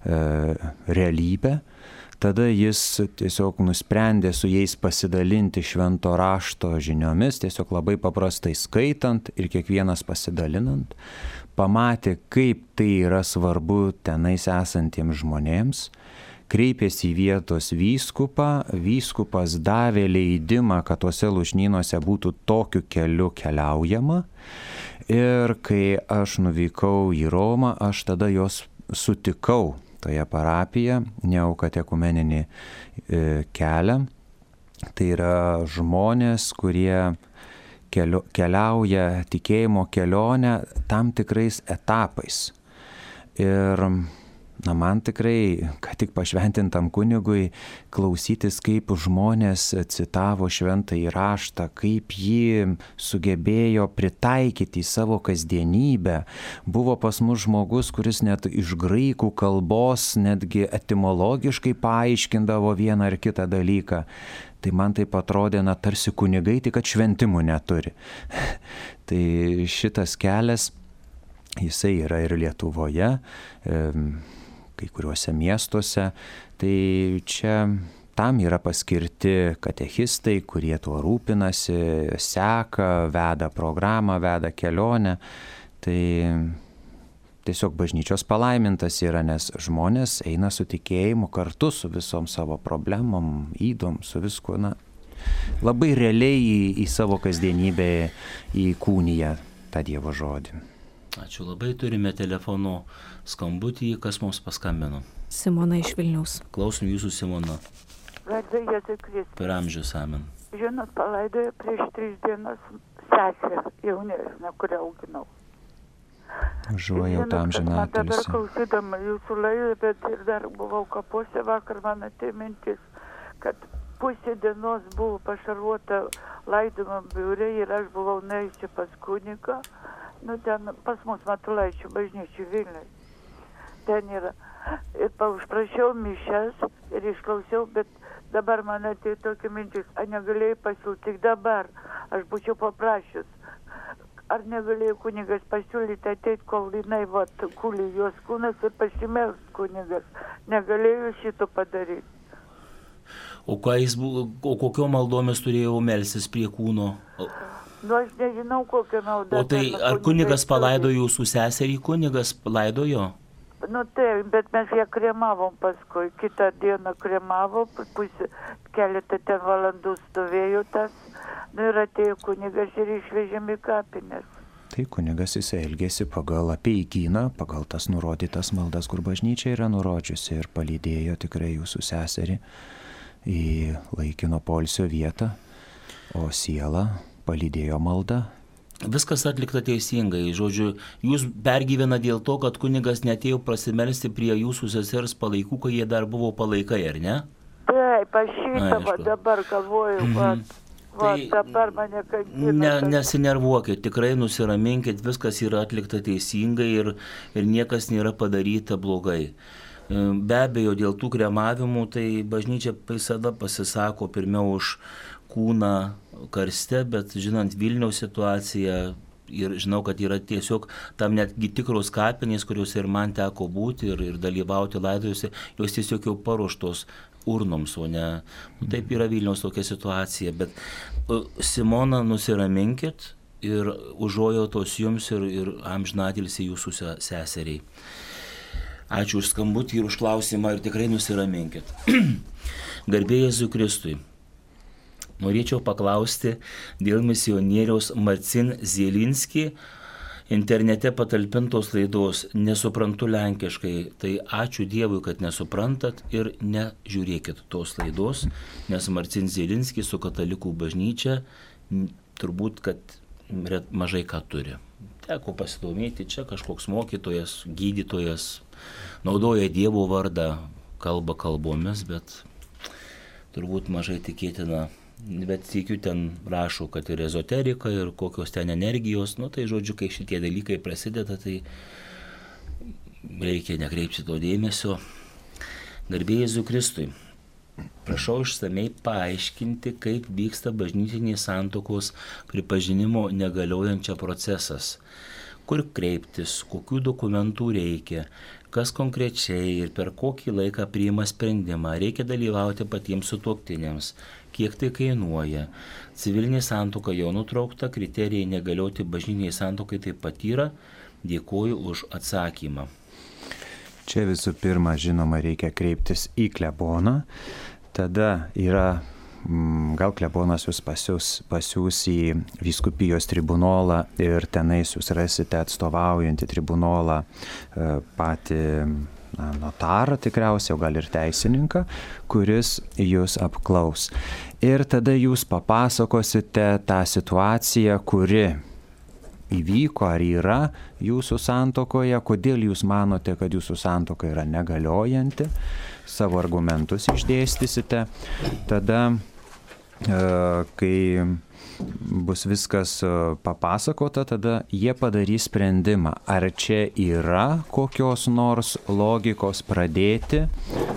realybę, tada jis tiesiog nusprendė su jais pasidalinti švento rašto žiniomis, tiesiog labai paprastai skaitant ir kiekvienas pasidalinant, pamatė, kaip tai yra svarbu tenais esantiems žmonėms, kreipėsi į vietos vyskupą, vyskupas davė leidimą, kad tuose lūšnynuose būtų tokiu keliu keliaujama. Ir kai aš nuvykau į Romą, aš tada jos sutikau toje parapijoje, neokatekumeninį e, kelią. Tai yra žmonės, kurie kelio, keliauja tikėjimo kelionę tam tikrais etapais. Ir na, man tikrai, kad tik pašventintam kunigui, klausytis, kaip žmonės citavo šventąjį raštą, kaip jį sugebėjo pritaikyti į savo kasdienybę. Buvo pas mus žmogus, kuris net iš graikų kalbos netgi etimologiškai paaiškindavo vieną ar kitą dalyką. Tai man taip atrodė, na, tarsi kunigai, tik kad šventimų neturi. Tai šitas kelias, jisai yra ir Lietuvoje, e, kai kuriuose miestuose, tai čia tam yra paskirti katechistai, kurie tuo rūpinasi, seka, veda programą, veda kelionę. Tai tiesiog bažnyčios palaimintas yra, nes žmonės eina su tikėjimu kartu su visom savo problemom, ydom, su visku, na, labai realiai į, į savo kasdienybę įkūnija tą Dievo žodį. Ačiū labai, turime telefono skambutį, kas mums paskambino. Simona iš Vilniaus. Klausom jūsų, Simona. Garbė Jėzui Kristui. Per amžius, amen. Žinot, palaidojo prieš tris dienas sesę jaunesnę, kurią auginau. Užuojautą amžiną atilsį. Dabar klausydama jūsų laidą, bet ir dar buvau kapuose vakar, man atėjo mintis, kad pusė dienos buvo pašaruota laidojimo biure ir aš buvau nuėjusi pas kunigą. nu ten pas mus Matulaičių bažnyčių Vilniuje. Ten yra. Ir užprašiau mišias ir išklausiau, bet dabar man atėjo tokia mintis, ar negalėjai pasiūlyti tik dabar, aš būčiau paprašius. Ar negalėjo kunigas pasiūlyti ateiti, kol jinai vat, kūlė jos kūnas ir pasimelst kunigas. Negalėjo šito padaryti. O, ką jis, o kokio maldomis turėjo melstis prie kūno? Nu, aš nežinau, kokią naudą. O tai ar kunigas palaidojo jūsų seserį, kunigas palaidojo? Nu taip, bet mes ją kremavom paskui. Kitą dieną kremavo, pusė, keletą ten valandų stovėjo tas. Nu ir atėjo kunigas ir išvežėm į kapines. Tai kunigas jis elgėsi pagal apeigyną, pagal tas nurodytas maldas, kur bažnyčia yra nurodžiusi, ir palydėjo tikrai jūsų seserį į laikino poilsio vietą, o sielą palydėjo malda. Viskas atlikta teisingai. Žodžiu, jūs pergyvena dėl to, kad kunigas netėjo prasimelsti prie jūsų sesers palaikų, kai jie dar buvo palaikai, ar ne? Taip, aš šitą va, dabar galvoju, mm-hmm. va, va, tai dabar mane kankina. Ne, nesinervuokit, tikrai nusiraminkit, viskas yra atlikta teisingai ir, ir niekas nėra padaryta blogai. Be abejo, dėl tų kremavimų, tai bažnyčia visada pasisako pirmiau už kūną karste, bet žinant Vilniaus situaciją ir žinau, kad yra tiesiog tam netgi tikros kapinės, kuriuose ir man teko būti ir, ir dalyvauti laidojose, jos tiesiog jau paruoštos urnoms, o ne. Taip yra Vilniaus tokia situacija, bet Simona, nusiraminkit ir užuojautos jums ir, ir amžinatilsį jūsų seseriai. Ačiū už skambutį ir už klausimą ir tikrai nusiraminkit. Garbė Jėzui Kristui. Norėčiau paklausti dėl misionieriaus Marcin Zielinski internete patalpintos laidos Nesuprantu lenkiškai. Tai ačiū Dievui, kad nesuprantat ir nežiūrėkit tos laidos, nes Marcin Zielinski su katalikų bažnyčia turbūt, kad mažai ką turi. Teko pasidomėti, čia kažkoks mokytojas, gydytojas, naudoja Dievo vardą, kalba kalbomis, bet turbūt mažai tikėtina. Bet tikiu, ten rašo, kad ir ezoterika, ir kokios ten energijos, nu tai žodžiu, kai šitie dalykai prasideda, tai reikia nekreipti to dėmesio. Garbė Jėzui Kristui. Prašau išsamei paaiškinti, kaip vyksta bažnytinės santuokos pripažinimo negaliojančia procesas. Kur kreiptis, kokių dokumentų reikia, kas konkrečiai ir per kokį laiką priima sprendimą, reikia dalyvauti patiems sutuoktiniams, kiek tai kainuoja. Civilinė santuoka jau nutraukta, kriterijai negalioti bažnytiniai santuokai taip pat yra. Dėkuoju už atsakymą. Čia visų pirma, žinoma, reikia kreiptis į kleboną. Tada yra, gal klebonas jūs pasiūs, pasiūs į vyskupijos tribunolą ir tenais jūs rasite atstovaujantį tribunolą patį na, notarą tikriausiai, o gal ir teisininką, kuris jūs apklaus. Ir tada jūs papasakosite tą situaciją, kuri įvyko ar yra jūsų santuokoje, kodėl jūs manote, kad jūsų santuoka yra negaliojanti, savo argumentus išdėstysite. Tada, kai bus viskas papasakota, tada jie padarys sprendimą, ar čia yra kokios nors logikos pradėti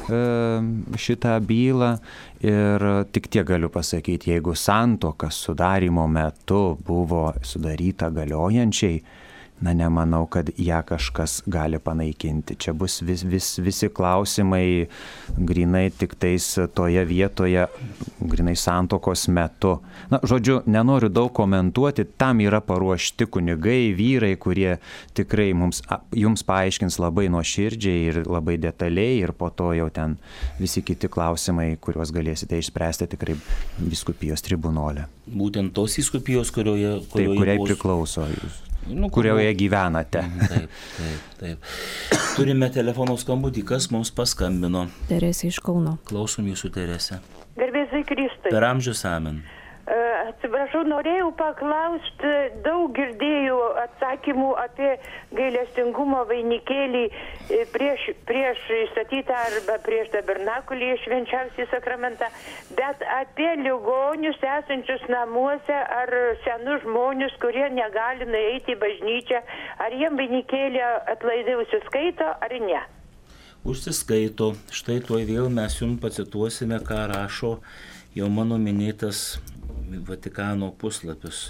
šitą bylą. Ir tik tiek galiu pasakyti, jeigu santuoka sudarymo metu buvo sudaryta galiojančiai, na nemanau, kad ją kažkas gali panaikinti. Čia bus vis, vis, visi klausimai grinai tik tais toje vietoje, grinai santuokos metu. Na, žodžiu, nenoriu daug komentuoti, tam yra paruošti kunigai, vyrai, kurie tikrai mums, jums paaiškins labai nuoširdžiai ir labai detaliai, ir po to jau ten visi kiti klausimai, kuriuos galėsite išspręsti tikrai vyskupijos tribunole. Būtent tos vyskupijos, kurioje... kurioje Taip, kuriai bus... priklauso jūs. Nu, kurioje gyvenate. Taip, taip, taip. Turime telefono skambutį, kas mums paskambino. Teresė iš Kauno. Klausom jūsų, Teresė. Garbėzai Kristui. Per amžius amen. Atsiprašau, norėjau paklausti, daug girdėjau atsakymų apie gailestingumo vainikėlį prieš, prieš įstatytą arba prieš tabernakulį švenčiausią sakramentą, bet apie ligonius esančius namuose ar senus žmonius, kurie negali nueiti į bažnyčią, ar jiem vainikėlį atlaidai užsiskaito ar ne? Užsiskaito. Štai tuoj vėl mes jums pacituosime, ką rašo jau mano minėtas Vatikano puslapius.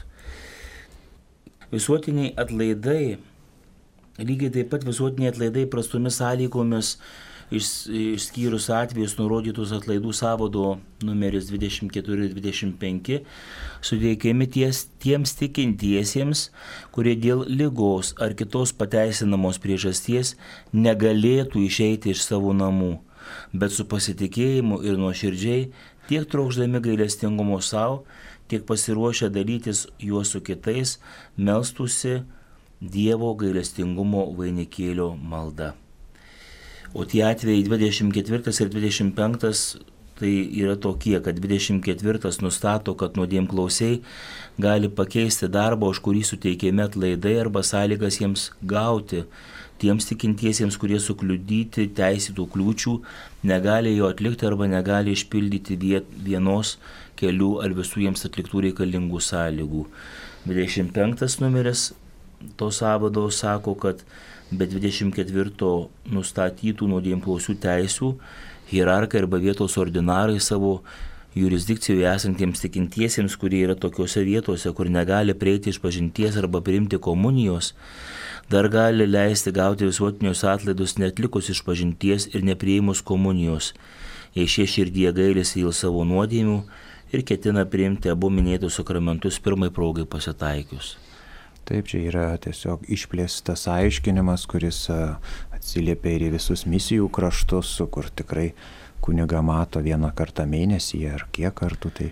Visuotiniai atlaidai, lygiai taip pat visuotiniai atlaidai prastomis sąlygomis, išskyrus atvejus nurodytus atlaidų sąvado numeris dvidešimt keturi dvidešimt penki, suteikiami ties, tiems tikintiesiems, kurie dėl ligos ar kitos pateisinamos priežasties negalėtų išeiti iš savo namų, bet su pasitikėjimu ir nuoširdžiai tiek trokšdami gailestingumo savo, tiek pasiruošę dalytis juos su kitais, melstųsi Dievo gailestingumo vainikėlio malda. O tie atvejai dvidešimt ketvirtas ir dvidešimt penktas tai yra tokie, kad dvidešimt ketvirtas nustato, kad nuodėmklausiai gali pakeisti darbą, už kurį suteikiami atlaidai arba sąlygas jiems gauti. Tiems tikintiesiems, kurie sukliudyti teisėtų kliūčių, negali jo atlikti arba negali išpildyti vienos, kelių ar visų jiems atliktų reikalingų sąlygų. dvidešimt penktas numeris to sąvado sako, kad be dvidešimt ketvirto nustatytų nuodėmklausių teisių hierarkai arba vietos ordinarai savo jurisdikcijoje esantiems tikintiesiems, kurie yra tokiuose vietose, kur negali prieiti išpažinties arba priimti komunijos, dar gali leisti gauti visuotinius atlaidus netlikus išpažinties ir neprieimus komunijos, jei šie širdyje gailisi dėl savo nuodėmių ir ketina priimti abu minėtus sakramentus pirmai progai pasitaikius. Taip, čia yra tiesiog išplėstas aiškinimas, kuris atsiliepia ir į visus misijų kraštus, kur tikrai kuniga mato vieną kartą mėnesyje ar kiek kartų. Tai...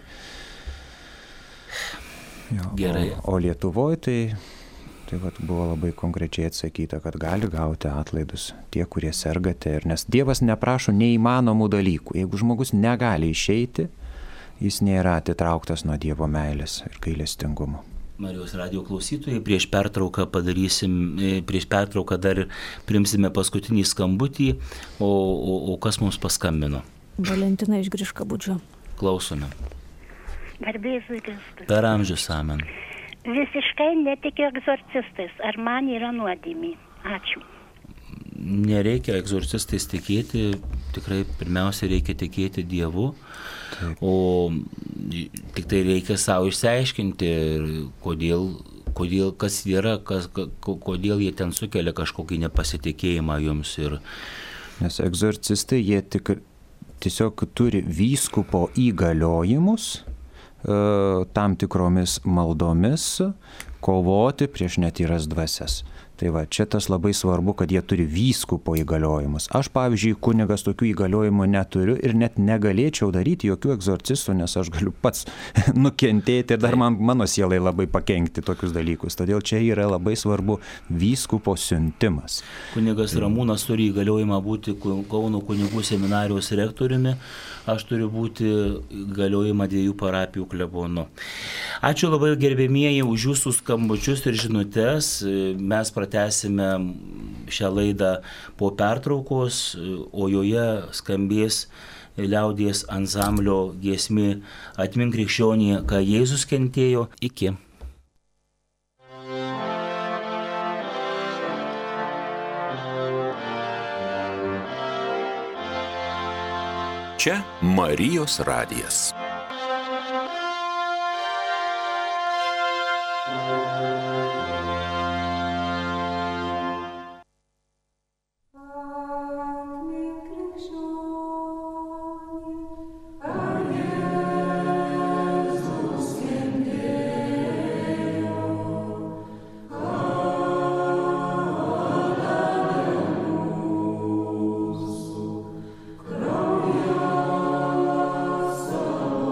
Jo, Gerai. O, o Lietuvoje tai, tai vat, buvo labai konkrečiai atsakyta, kad gali gauti atlaidus tie, kurie sergate. Ir nes Dievas neprašo neįmanomų dalykų. Jeigu žmogus negali išeiti, jis nėra atitrauktas nuo Dievo meilės ir gailestingumo. Marijos radijo klausytojai, prieš pertrauką padarysim, prieš pertrauką dar primsime paskutinį skambutį, o, o, o kas mums paskambino? Valentina iš Griškabūdžio. Klausome. Garbėsiu Kristus. Per amžius amen. Visiškai netikiu egzorcistais. Ar man yra nuodėmė? Ačiū. Nereikia egzorcistais tikėti, tikrai pirmiausia reikia tikėti Dievu. Taip. O tik tai reikia savo išsiaiškinti, kodėl, kodėl kas yra, kas, kodėl jie ten sukelia kažkokį nepasitikėjimą jums. Ir... Nes egzorcistai jie tik, tiesiog turi vyskupo įgaliojimus e, tam tikromis maldomis kovoti prieš netyras dvasias. Tai va, čia tas labai svarbu, kad jie turi vyskupo įgaliojimus. Aš, pavyzdžiui, kunigas tokių įgaliojimų neturiu ir net negalėčiau daryti jokių egzorcistų, nes aš galiu pats nukentėti ir dar man, mano sielai labai pakenkti tokius dalykus. Todėl čia yra labai svarbu vyskupo siuntimas. Kunigas Ramūnas turi įgaliojimą būti Kauno kunigų seminarijos rektoriumi, aš turiu būti įgaliojimą dviejų parapijų klebonu. Ačiū labai gerbėmieji už jūsų skambučius ir žinutes. Mes pratęsime šią laidą po pertraukos, o joje skambės liaudies ansamblio giesmė Atmink krikščionį, ką Jėzus kentėjo. Iki. Čia Marijos radijas. Oh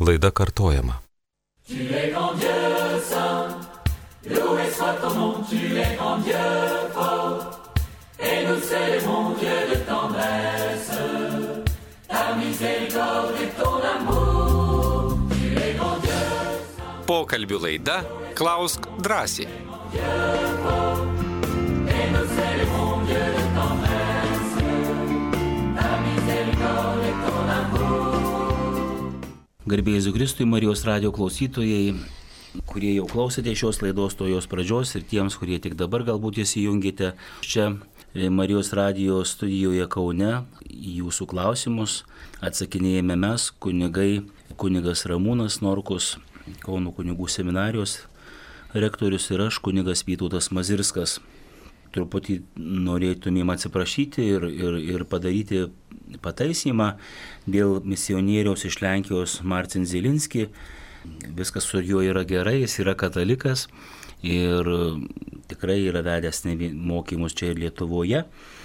Laida kartojama. Tu es grand Dieu saint, loué soit ton nom, tu es grand Dieu fort, et nous célébrons Dieu de tendresse, ta miséricorde et ton amour, tu es grand Dieu saint. Pokalbių laida Klausk drąsiai. Et nous célébrons Dieu de tendresse, ta miséricorde et ton amour. Garbė Jėzui Kristui, Marijos radijo klausytojai, kurie jau klausėte šios laidos to jos pradžios ir tiems, kurie tik dabar galbūt įsijungite čia Marijos radijo studijoje Kaune, į jūsų klausimus atsakinėjame mes, kunigai, kunigas Ramūnas Norkus, Kauno kunigų seminarijos rektorius ir aš, kunigas Vytautas Mazirskas. Truputį norėtumėm atsiprašyti ir, ir, ir padaryti pataisymą dėl misionieriaus iš Lenkijos Marcin Zielinski. Viskas su juo yra gerai, jis yra katalikas ir tikrai yra vedęs mokymus čia ir Lietuvoje.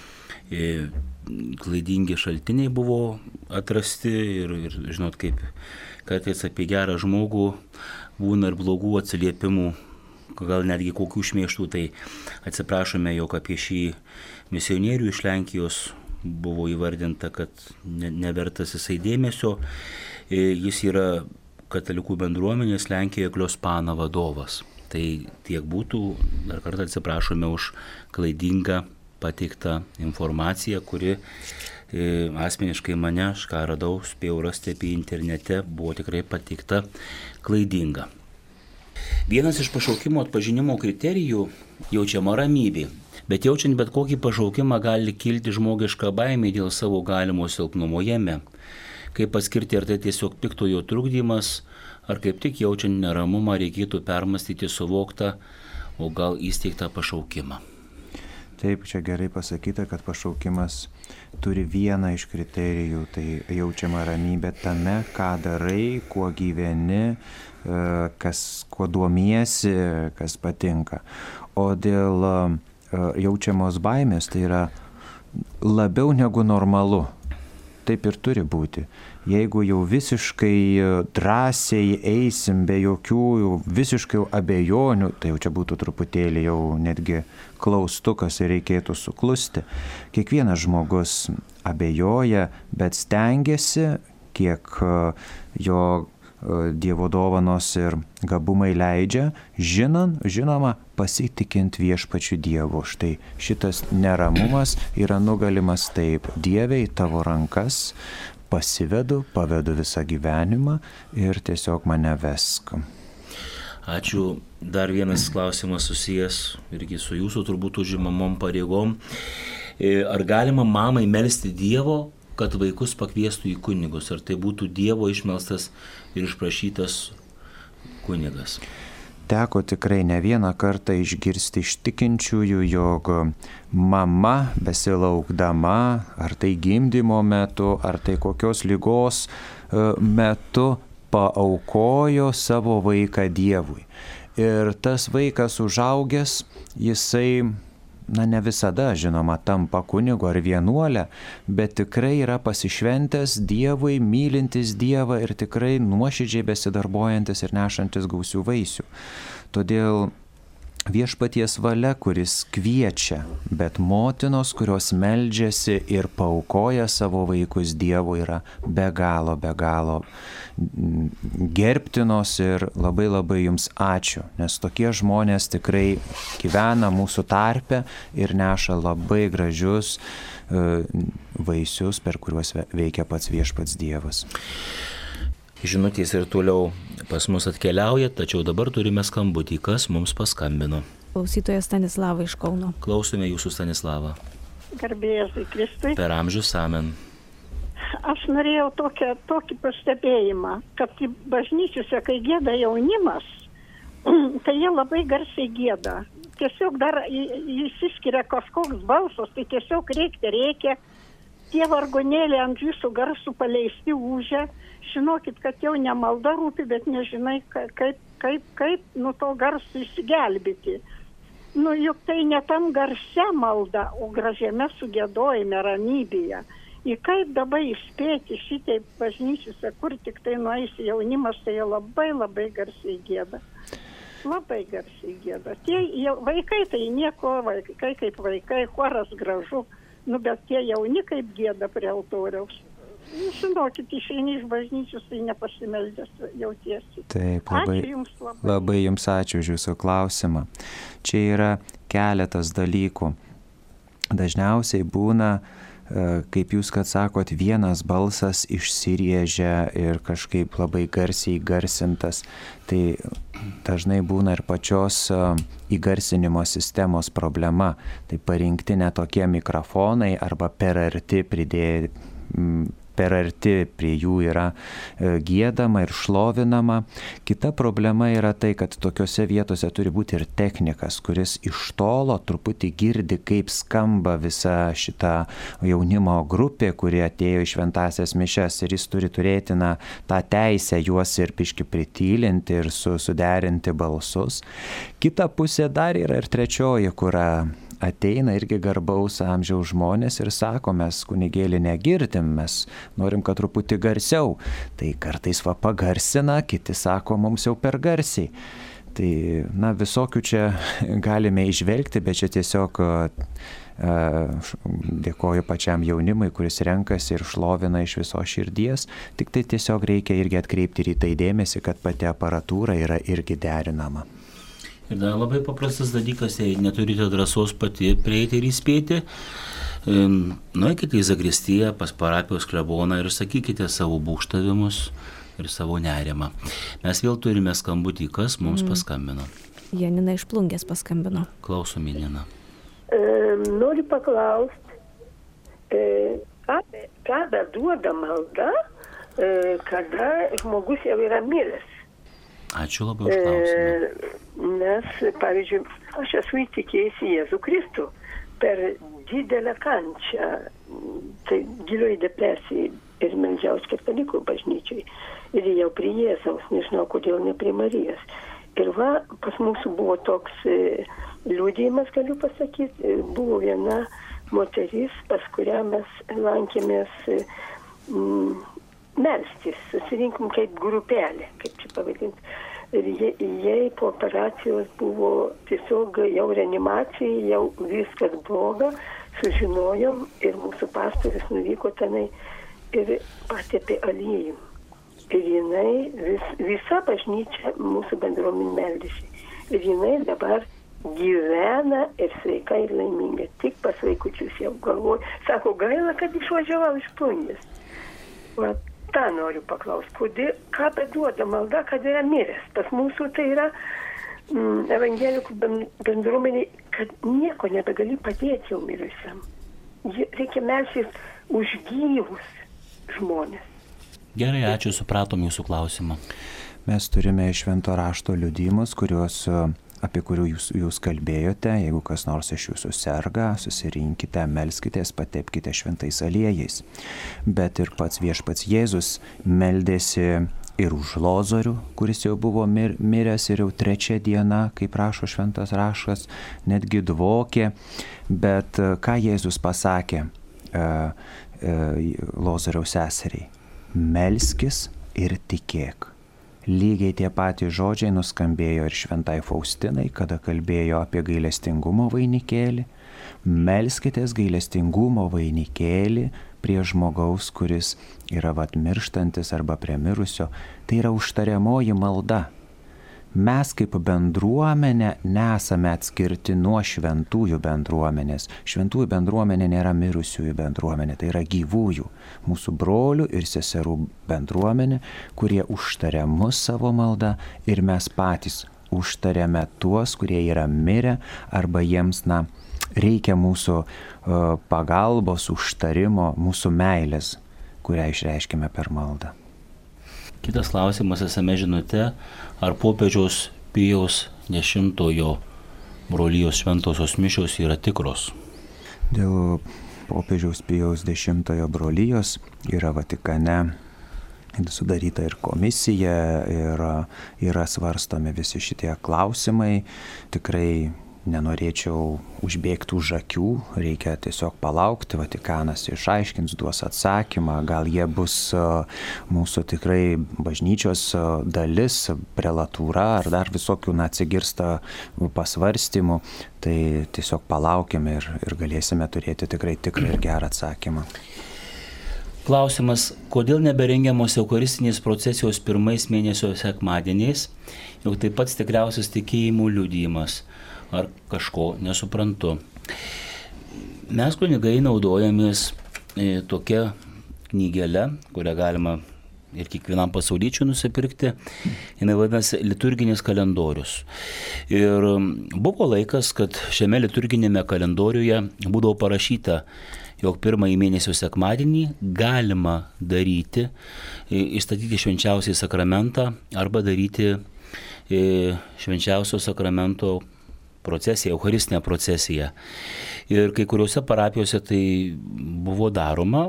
Ir klaidingi šaltiniai buvo atrasti ir, ir žinot, kaip kartais apie gerą žmogų būna ir blogų atsiliepimų, gal netgi kokių šmeižtų, tai atsiprašome, jog apie šį misionierių iš Lenkijos buvo įvardinta, kad ne, nevertas jisai dėmesio. Jis yra katalikų bendruomenės Lenkijoje Kliospana vadovas. Tai tiek būtų, dar kartą atsiprašome už klaidingą pateiktą informaciją, kuri e, asmeniškai mane, aš ką radau, spėjau rasti apie internete, buvo tikrai pateikta klaidinga. Vienas iš pašaukimo atpažinimo kriterijų jaučiama ramybė, bet jaučiant bet kokį pašaukimą gali kilti žmogiška baimė dėl savo galimo silpnumo jame. Kaip atskirti, ar tai tiesiog piktojo trukdymas, ar kaip tik jaučiant neramumą reikėtų permastyti suvoktą, o gal įsteigtą pašaukimą. Taip, čia gerai pasakyta, kad pašaukimas turi vieną iš kriterijų, tai jaučiama ramybė tame, ką darai, kuo gyveni, kas, kuo domiesi, kas patinka. O dėl jaučiamos baimės tai yra labiau negu normalu. Taip ir turi būti. Jeigu jau visiškai drąsiai eisim be jokių visiškai abejonių, tai jau čia būtų truputėlį jau netgi klaustukas ir reikėtų suklusti. Kiekvienas žmogus abejoja, bet stengiasi, kiek jo Dievo dovanos ir gabumai leidžia, žinant, žinoma, pasitikint viešpačiu Dievu. Štai šitas neramumas yra nugalimas taip: Dieve, į tavo rankas pasivedu, pavedu visą gyvenimą ir tiesiog mane vesk. Ačiū. Dar vienas klausimas susijęs irgi su jūsų turbūt užimamom pareigom. Ar galima mamai melsti Dievo, kad vaikus pakviestų į kunigus? Ar tai būtų Dievo išmelstas ir išprašytas kunigas? Teko tikrai ne vieną kartą išgirsti iš tikinčiųjų, jog mama besilaukdama, ar tai gimdymo metu, ar tai kokios ligos metu, paaukojo savo vaiką Dievui. Ir tas vaikas užaugęs, jisai, na ne visada, žinoma, tampa kunigu ar vienuolę, bet tikrai yra pasišventęs Dievui, mylintis Dievą ir tikrai nuoširdžiai besidarbuojantis ir nešantis gausių vaisių. Todėl viešpaties valia, kuris kviečia, bet motinos, kurios meldžiasi ir paaukoja savo vaikus Dievui, yra be galo, be galo gerbtinos ir labai labai jums ačiū, nes tokie žmonės tikrai gyvena mūsų tarpe ir neša labai gražius uh, vaisius, per kuriuos veikia pats viešpats Dievas. Žinutės ir toliau pas mus atkeliauja, tačiau dabar turime skambutį, kas mums paskambino. Klausytojas Stanislava iš Kauno. Klausome jūsų, Stanislava. Garbė Jėzui Kristui. Per amžius, amen. Aš norėjau tokią, tokį pastebėjimą, kad bažnyčiose, kai gieda jaunimas, tai jie labai garsiai gieda. Tiesiog dar įsiskiria kažkoks balsas, tai tiesiog reikia, reikia. Tie vargonėliai ant jūsų garsų paleisti ūžia. Žinokit, kad jau ne malda rūpi, bet nežinai, kaip, kaip, kaip nuo to garsų įsigelbėti. Nu, juk tai ne tam garse malda, o gražiame sugėdojime, ramybėje. Ir kaip dabar išspėti šitai bažnyčiose, kur tik tai nueisi jaunimas, tai jie labai labai garsiai gėda. Labai garsiai gėda. Tie jau, vaikai tai nieko, vaikai kaip vaikai, choras gražu, nu bet tie jauni kaip gėda prie altoriaus. Jūs žinokit, išeini iš bažnyčios, tai nepasimeldęs jautiesi. Taip, labai, ačiū jums labai. Labai jums ačiū už jūsų klausimą. Čia yra keletas dalykų. Dažniausiai būna, kaip jūs kad sakot, vienas balsas išsiriežia ir kažkaip labai garsiai garsintas. Tai dažnai būna ir pačios įgarsinimo sistemos problema. Tai parinkti netokie mikrofonai arba per arti pridėti. Per arti prie jų yra giedama ir šlovinama. Kita problema yra tai, kad tokiose vietose turi būti ir technikas, kuris iš tolo truputį girdi, kaip skamba visa šita jaunimo grupė, kuri atėjo į šventąsias mišias, ir jis turi turėti na, tą teisę juos ir biškį pritylinti ir su, suderinti balsus. Kita pusė dar yra ir trečioji, kur ateina irgi garbaus amžiaus žmonės ir sako, mes kunigėlį negirdim, mes norim, kad truputį garsiau. Tai kartais va pagarsina, kiti sako, mums jau per garsiai. Tai na, visokių čia galime išvelgti, bet čia tiesiog dėkoju pačiam jaunimui, kuris renkasi ir šlovina iš viso širdies. Tik tai tiesiog reikia irgi atkreipti į tai dėmesį, kad pati aparatūra yra irgi derinama. Ir dar labai paprastas dalykas, jei neturite drąsos pati prieiti ir įspėti, nueikite į zakristiją pas parapijos kleboną ir sakykite savo būgštavimus ir savo nerimą. Mes vėl turime skambutį, kas mums mm. paskambino. Janina iš Plungės paskambino. Klausom, Janina. E, noriu paklausti, e, ką, ką beduoda malda, e, kada žmogus jau yra miręs. Ačiū labai už klausimą. E, nes, pavyzdžiui, aš esu įtikėjęs į Jėzų Kristų per didelę kančią, tai gilioj depresijai ir meldžiausi katalikų bažnyčiai. Ir jau prie Jėzaus, nežinau, kodėl ne prie Marijos. Ir va, pas mūsų buvo toks e, liudijimas, galiu pasakyti, buvo viena moteris, pas kurią mes lankėmės e, m, melstis, susirinkom kaip grupelė, kaip čia pavadinti. Ir jai po operacijos buvo tiesiog jau reanimacija, jau viskas bloga, sužinojom ir mūsų pastorius nuvyko tenai ir patepė aliejų. Ir jinai, vis, visa bažnyčia mūsų bendruomenė meldėsi. Ir jinai dabar gyvena ir sveika ir laiminga. Tik pas vaikučius jau galvoju. Sako, gaila, kad išvažiavau iš Plungės. Va, tą noriu paklausti, kodėl, ką beduoda malda, kad yra miręs. Pas mūsų tai yra mm, evangelikų bendruomenė, kad nieko nebegali padėti jau mirusiam. Reikia melstis už gyvus žmonės. Gerai, ačiū, supratom jūsų klausimą. Mes turime švento rašto liudijimus, kuriuos, apie kurių jūs, jūs kalbėjote. Jeigu kas nors iš jūsų serga, susirinkite, melskitės, patepkite šventais aliejais. Bet ir pats viešpats Jėzus meldėsi ir už Lozorių, kuris jau buvo mir, miręs ir jau trečią dieną, kaip rašo šventas raštas, netgi dvokė. Bet ką Jėzus pasakė e, e, Lozoriaus seseriai? Melskis ir tikėk. Lygiai tie patys žodžiai nuskambėjo ir šventai Faustinai, kada kalbėjo apie gailestingumo vainikėlį. Melskitės gailestingumo vainikėlį prie žmogaus, kuris yra vat mirštantis arba prie mirusio. Tai yra užtariamoji malda. Mes kaip bendruomenė nesame atskirti nuo šventųjų bendruomenės. Šventųjų bendruomenė nėra mirusiųjų bendruomenė, tai yra gyvųjų, mūsų brolių ir seserų bendruomenė, kurie užtaria mus savo maldą ir mes patys užtariame tuos, kurie yra mirę arba jiems, na, reikia mūsų uh, pagalbos, užtarimo, mūsų meilės, kurią išreiškime per maldą. Kitas klausimas esame žinute, ar popiežiaus Pijaus dešimtojo brolijos šventosios mišios yra tikros? Dėl popiežiaus Pijaus dešimtojo brolijos yra Vatikane sudaryta ir komisija, ir yra svarstomi visi šitie klausimai. Tikrai nenorėčiau užbėgti už akių, reikia tiesiog palaukti, Vatikanas išaiškins, duos atsakymą, gal jie bus mūsų tikrai bažnyčios dalis, prelatūra ar dar visokių atsigirsta pasvarstymų, tai tiesiog palaukime ir, ir galėsime turėti tikrai tikrą ir gerą atsakymą. Klausimas, kodėl neberengiamos eucharistinės procesijos pirmais mėnesio sekmadieniais, juk taip pat tikriausias tikėjimų liudijimas, ar kažko nesuprantu. Mes kunigai naudojamės e, tokia knygelė, kurią galima ir kiekvienam pasauliečiui nusipirkti, jinai vadinasi liturginis kalendorius. Ir buvo laikas, kad šiame liturginėme kalendoriuje būdavo parašyta, jog pirmąjį mėnesio sekmadienį galima daryti, išstatyti švenčiausiąjį sakramentą arba daryti švenčiausio sakramento procesiją, eucharistinę procesiją. Ir kai kuriuose parapijose tai buvo daroma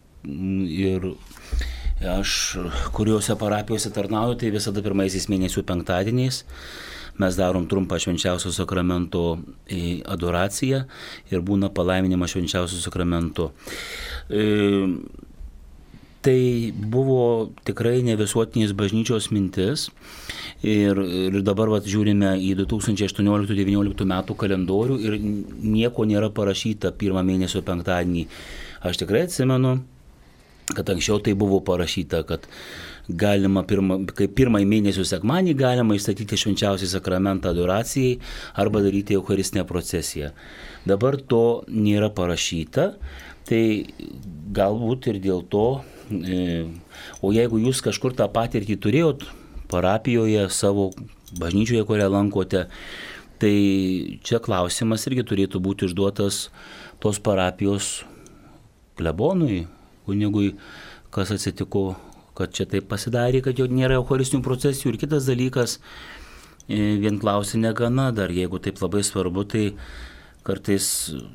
ir aš kuriuose parapijose tarnauju, tai visada pirmaisiais mėnesių penktadieniais mes darom trumpą švenčiausio sakramento adoraciją ir būna palaiminimas švenčiausio sakramento. E, tai buvo tikrai ne visuotinės bažnyčios mintis ir, ir dabar vat, žiūrime į du tūkstančiai aštuonioliktų devynioliktų metų kalendorių ir nieko nėra parašyta pirmą mėnesio penktadienį. Aš tikrai atsimenu, kad anksčiau tai buvo parašyta, kad galima pirma, kaip pirmąjį mėnesio sekmadienį galima išstatyti švenčiausią sakramentą adoracijai arba daryti eucharistinę procesiją. Dabar to nėra parašyta, tai galbūt ir dėl to, e, o jeigu jūs kažkur tą patirtį turėjot parapijoje, savo bažnyčioje, kurią lankote, tai čia klausimas irgi turėtų būti užduotas tos parapijos klebonui, kunigui, kas atsitiko, kad čia taip pasidarė, kad jau nėra eucharistinių procesijų. Ir kitas dalykas, vien klausi negana, dar jeigu taip labai svarbu, tai kartais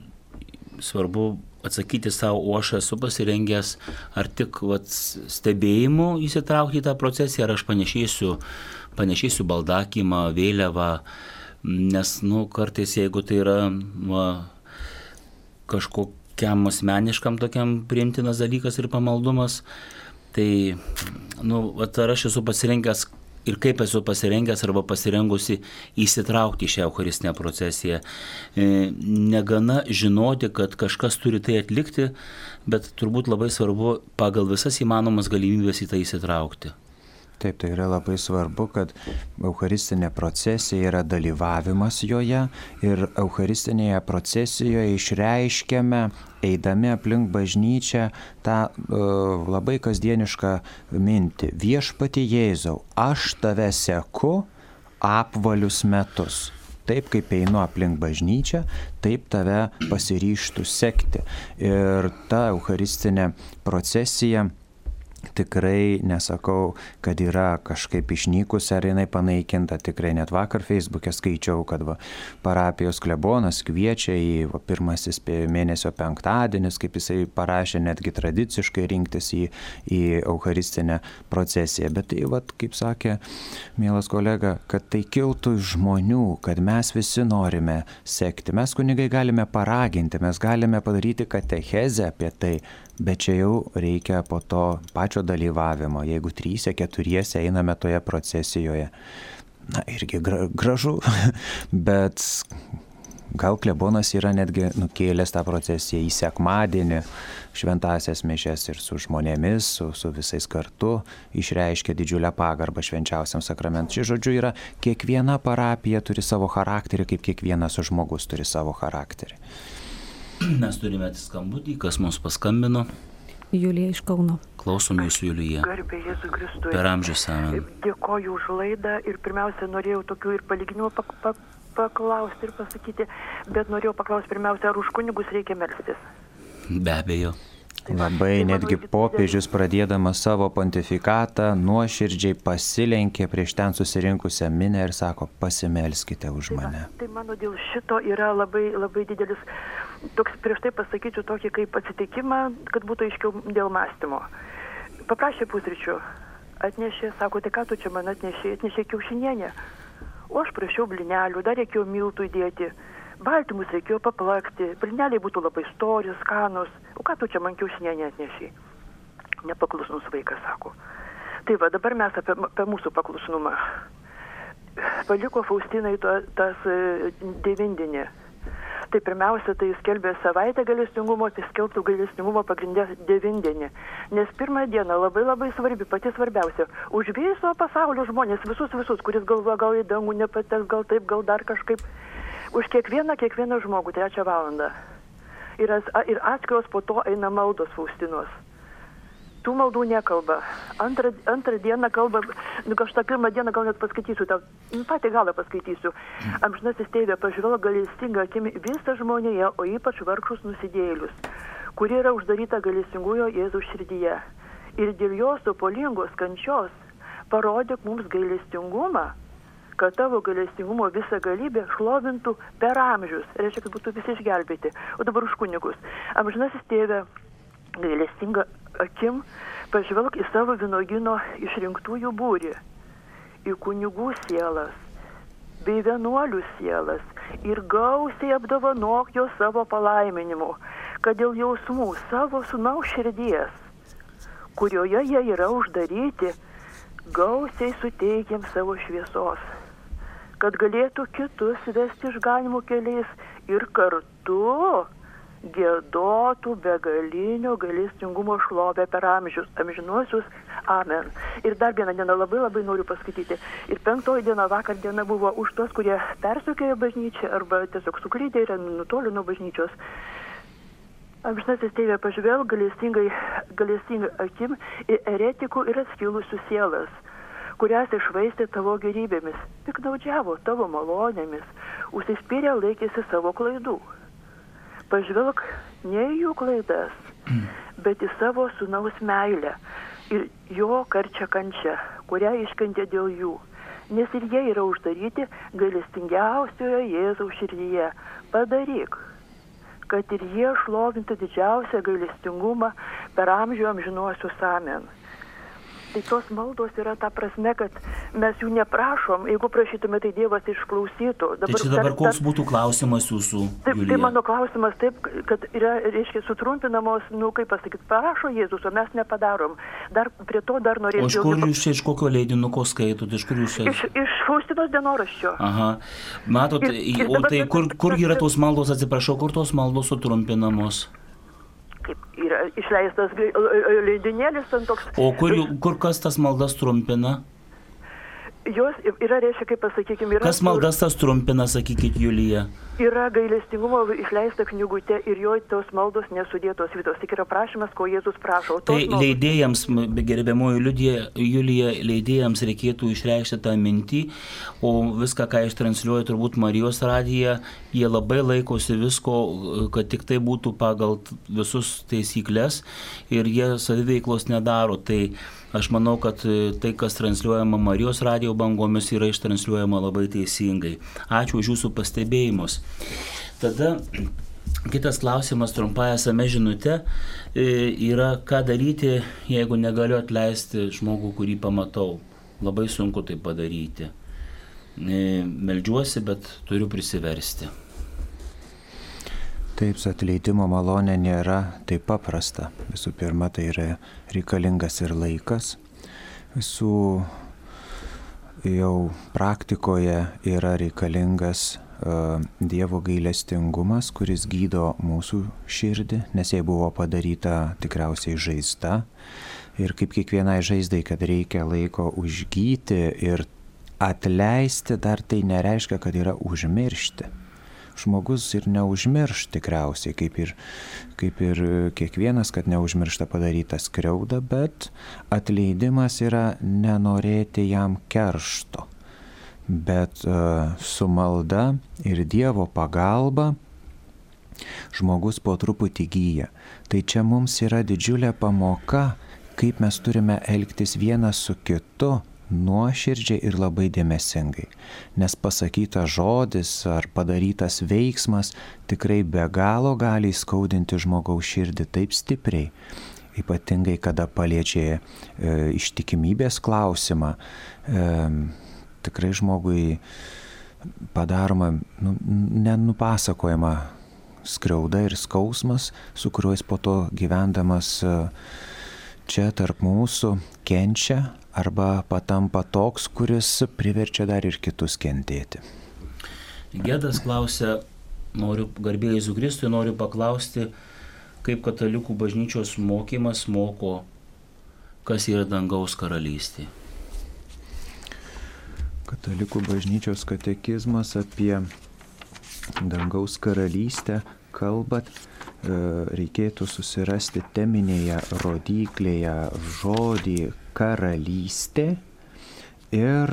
svarbu atsakyti savo, o aš esu pasirengęs ar tik vat, stebėjimu įsitraukti į tą procesiją, ar aš panešėsiu, panešėsiu baldakimą, vėliavą, nes nu, kartais jeigu tai yra va, kažkokiam asmeniškam tokiam priimtinas dalykas ir pamaldumas, tai, nu, ar aš esu pasirengęs ir kaip esu pasirengęs arba pasirengusi įsitraukti į šią eucharistinę procesiją. Negana žinoti, kad kažkas turi tai atlikti, bet turbūt labai svarbu pagal visas įmanomas galimybės į tai įsitraukti. Taip, tai yra labai svarbu, kad eucharistinė procesija yra dalyvavimas joje ir eucharistinėje procesijoje išreiškiame, eidami aplink bažnyčią, tą uh, labai kasdienišką mintį. Viešpatie Jėzau, aš tave seku apvalius metus. Taip kaip einu aplink bažnyčią, taip tave pasiryžtų sekti. Ir ta eucharistinė procesija, tikrai nesakau, kad yra kažkaip išnykusi ar jinai panaikinta. Tikrai net vakar Facebook'e skaičiau, kad va, parapijos klebonas kviečia į va, pirmasis mėnesio penktadienis, kaip jisai parašė, netgi tradiciškai rinktis į, į eucharistinę procesiją. Bet tai, va, kaip sakė mielas kolega, kad tai kiltų iš žmonių, kad mes visi norime sekti. Mes kunigai galime paraginti, mes galime padaryti katechezę apie tai, bet čia jau reikia po to pačio dalyvavimo, jeigu trysia, keturiese einame toje procesijoje. Na, irgi gra, gražu, bet gal klebonas yra netgi nukėlęs tą procesiją į sekmadienį, šventąsias mišias ir su žmonėmis, su, su visais kartu išreiškia didžiulę pagarbą švenčiausiam sakramentui. Šis žodžiu yra, kiekviena parapija turi savo charakterį, kaip kiekvienas žmogus turi savo charakterį. Mes turime skambutį, kas mums paskambino. Julija iš Kauno. Klausom jūsų, Julija. Garbė Jėzui Kristui. Per amžius amen. Dėkoju už laidą ir pirmiausia norėjau tokių ir palyginimų pak, pak, paklausti ir pasakyti, bet norėjau paklausti pirmiausia, ar už kunigus reikia melstis. Be abejo. Labai netgi popiežius pradėdamas savo pontifikatą nuoširdžiai pasilenkė prieš ten susirinkusią minią ir sako, pasimelskite už mane. Tai, tai mano dėl šito yra labai, labai didelis, toks prieš tai pasakyčiau tokį kaip atsitikimą, kad būtų aiškiau dėl mąstymo. Paprašė pusryčių, atnešė, sako, tai ką tu čia man atnešė, atnešė kiaušinienę. O aš prašiau blinelių, dar reikėjo miltų įdėti, baltymus reikėjo paplakti, blineliai būtų labai stori, skanus. O ką tu čia man kiaušinę atnešiai? Nepaklusnus vaikas, sako. Tai va, dabar mes apie, apie mūsų paklusnumą. Paliko Faustinai to, tas e, devindinį. Tai pirmiausia, tai skelbė savaitę gailestingumo, tai skelbtų gailestingumo pagrindė devindinį. Nes pirmą dieną labai labai svarbi, pati svarbiausia. Už viso pasaulio žmonės, visus visus, kuris galvoja, gal į dangų nepateks, gal taip, gal dar kažkaip. Už kiekvieną, kiekvieną žmogų, trečią valandą. Ir, ir atskiros po to eina maldos Faustinos. Tų maldų nekalba. Antrą, antrą dieną kalba, nu aš tą pirmą dieną gal net paskaitysiu, tą patį galą paskaitysiu. Amžinasis Tėve, pažvelk gailestingą akimi visą žmonėje, o ypač vargšus nusidėjėlius, kurie yra uždaryta gailestingojo Jėzaus širdyje. Ir dėl jos topolingos kančios parodyk mums gailestingumą, kad tavo gailestingumo visą galybę šlovintų per amžius. Reiškia, kad būtų visi išgelbėti. O dabar už kunigus. Amžinasis Tėve, gailestinga akim, pažvelk į savo vynuogyno išrinktųjų būrį, į kunigų sielas, bei vienuolių sielas ir gausiai apdovanok jo savo palaiminimu, kad dėl jausmų savo sūnaus širdies, kurioje jie yra uždaryti, gausiai suteikiam savo šviesos, kad galėtų kitus vesti išganimo keliais ir kartu giedotų begalinio gailestingumo šlovę per amžius, amžinuosius. Amen. Ir dar vieną dieną labai labai noriu paskaityti. Ir penktoji diena, vakar diena buvo už tos, kurie persiekėjo bažnyčią arba tiesiog suklydė ir nutolino nuo bažnyčios. Amžinasis Tėve, pažvelk gailestingai, gailestingai akim į eretikų ir atskilusių sielas, kurias išvaistė tavo gerybėmis, piknaudžiavo tavo malonėmis, užsispyrė laikėsi savo klaidų. Pažvelk ne į jų klaidas, bet į savo sūnaus meilę ir jo karčią kančią, kurią iškentė dėl jų, nes ir jie yra uždaryti gailestingiausioje Jėzaus širdyje. Padaryk, kad ir jie šlovintų didžiausią gailestingumą per amžių amžinuosius. Amen. Tai tos maldos yra ta prasme, kad mes jų neprašom, jeigu prašytume, tai Dievas išklausytų. Dabar, tai čia dabar koks dar, būtų klausimas jūsų, taip, Julija? Tai mano klausimas taip, kad yra, reiškia, sutrumpinamos, nu, kaip pasakyti, prašo Jėzus, o mes nepadarom. Dar prie to dar norėčiau... O iš kur jūs čia, iš kokio leidinuko skaitot, iš kur jūs čia... Iš, iš Faustinos dienoraščio. Aha, matot, ir, ir o tai kur, kur yra tos maldos, atsiprašau, kur tos maldos sutrumpinamos? Yra išleistas leidinėlis ant toks... O kur, kur kas tas maldas trumpina? Jos yra, reiškia, kaip pasakykime, yra... Kas maldas tas trumpina, sakykit, Julija? Yra gailestingumo išleista knygutė ir jo tos maldos nesudėtos visos. Tik yra prašymas, ko Jėzus prašo. Tai maldos... leidėjams, gerbiamoji Liudija, Julija, leidėjams reikėtų išreikšti tą mintį, o viską, ką ištransliuoja turbūt Marijos radija, jie labai laikosi visko, kad tik tai būtų pagal visus taisyklės ir jie saviveiklos nedaro. Tai aš manau, kad tai, kas transliuojama Marijos radijo bangomis, yra ištransliuojama labai teisingai. Ačiū už jūsų pastebėjimus. Tada kitas klausimas trumpąją esame žinute yra, ką daryti, jeigu negaliu atleisti žmogų, kurį pamatau. Labai sunku tai padaryti. Meldžiuosi, bet turiu prisiversti. Taip, su atleidimo malonė nėra taip paprasta. Visų pirma, tai yra reikalingas ir laikas. Visų jau praktikoje yra reikalingas uh, Dievo gailestingumas, kuris gydo mūsų širdį, nes jai buvo padaryta tikriausiai žaizda. Ir kaip kiekvienai žaizdai, kad reikia laiko užgyti ir atleisti, dar tai nereiškia, kad yra užmiršti. Žmogus ir neužmirš tikriausiai, kaip ir, kaip ir kiekvienas, kad neužmiršta padarytą skriaudą, bet atleidimas yra nenorėti jam keršto. Bet uh, su malda ir Dievo pagalba žmogus po truputį gyja. Tai čia mums yra didžiulė pamoka, kaip mes turime elgtis vienas su kitu, nuoširdžiai ir labai dėmesingai. Nes pasakytas žodis ar padarytas veiksmas tikrai be galo gali įskaudinti žmogaus širdį taip stipriai. Ypatingai, kada paliečia e, ištikimybės klausimą, e, tikrai žmogui padaroma nu, nenupasakojama skriauda ir skausmas, su kuriuo jis po to gyvendamas čia tarp mūsų kenčia arba patampa toks, kuris priverčia dar ir kitus kentėti. Gedas klausia, noriu, garbė Jėzui Kristui, noriu paklausti, kaip katalikų bažnyčios mokymas moko, kas yra dangaus karalystė. Katalikų bažnyčios katekizmas apie dangaus karalystę kalbat, reikėtų susirasti teminėje rodyklėje žodį karalystė ir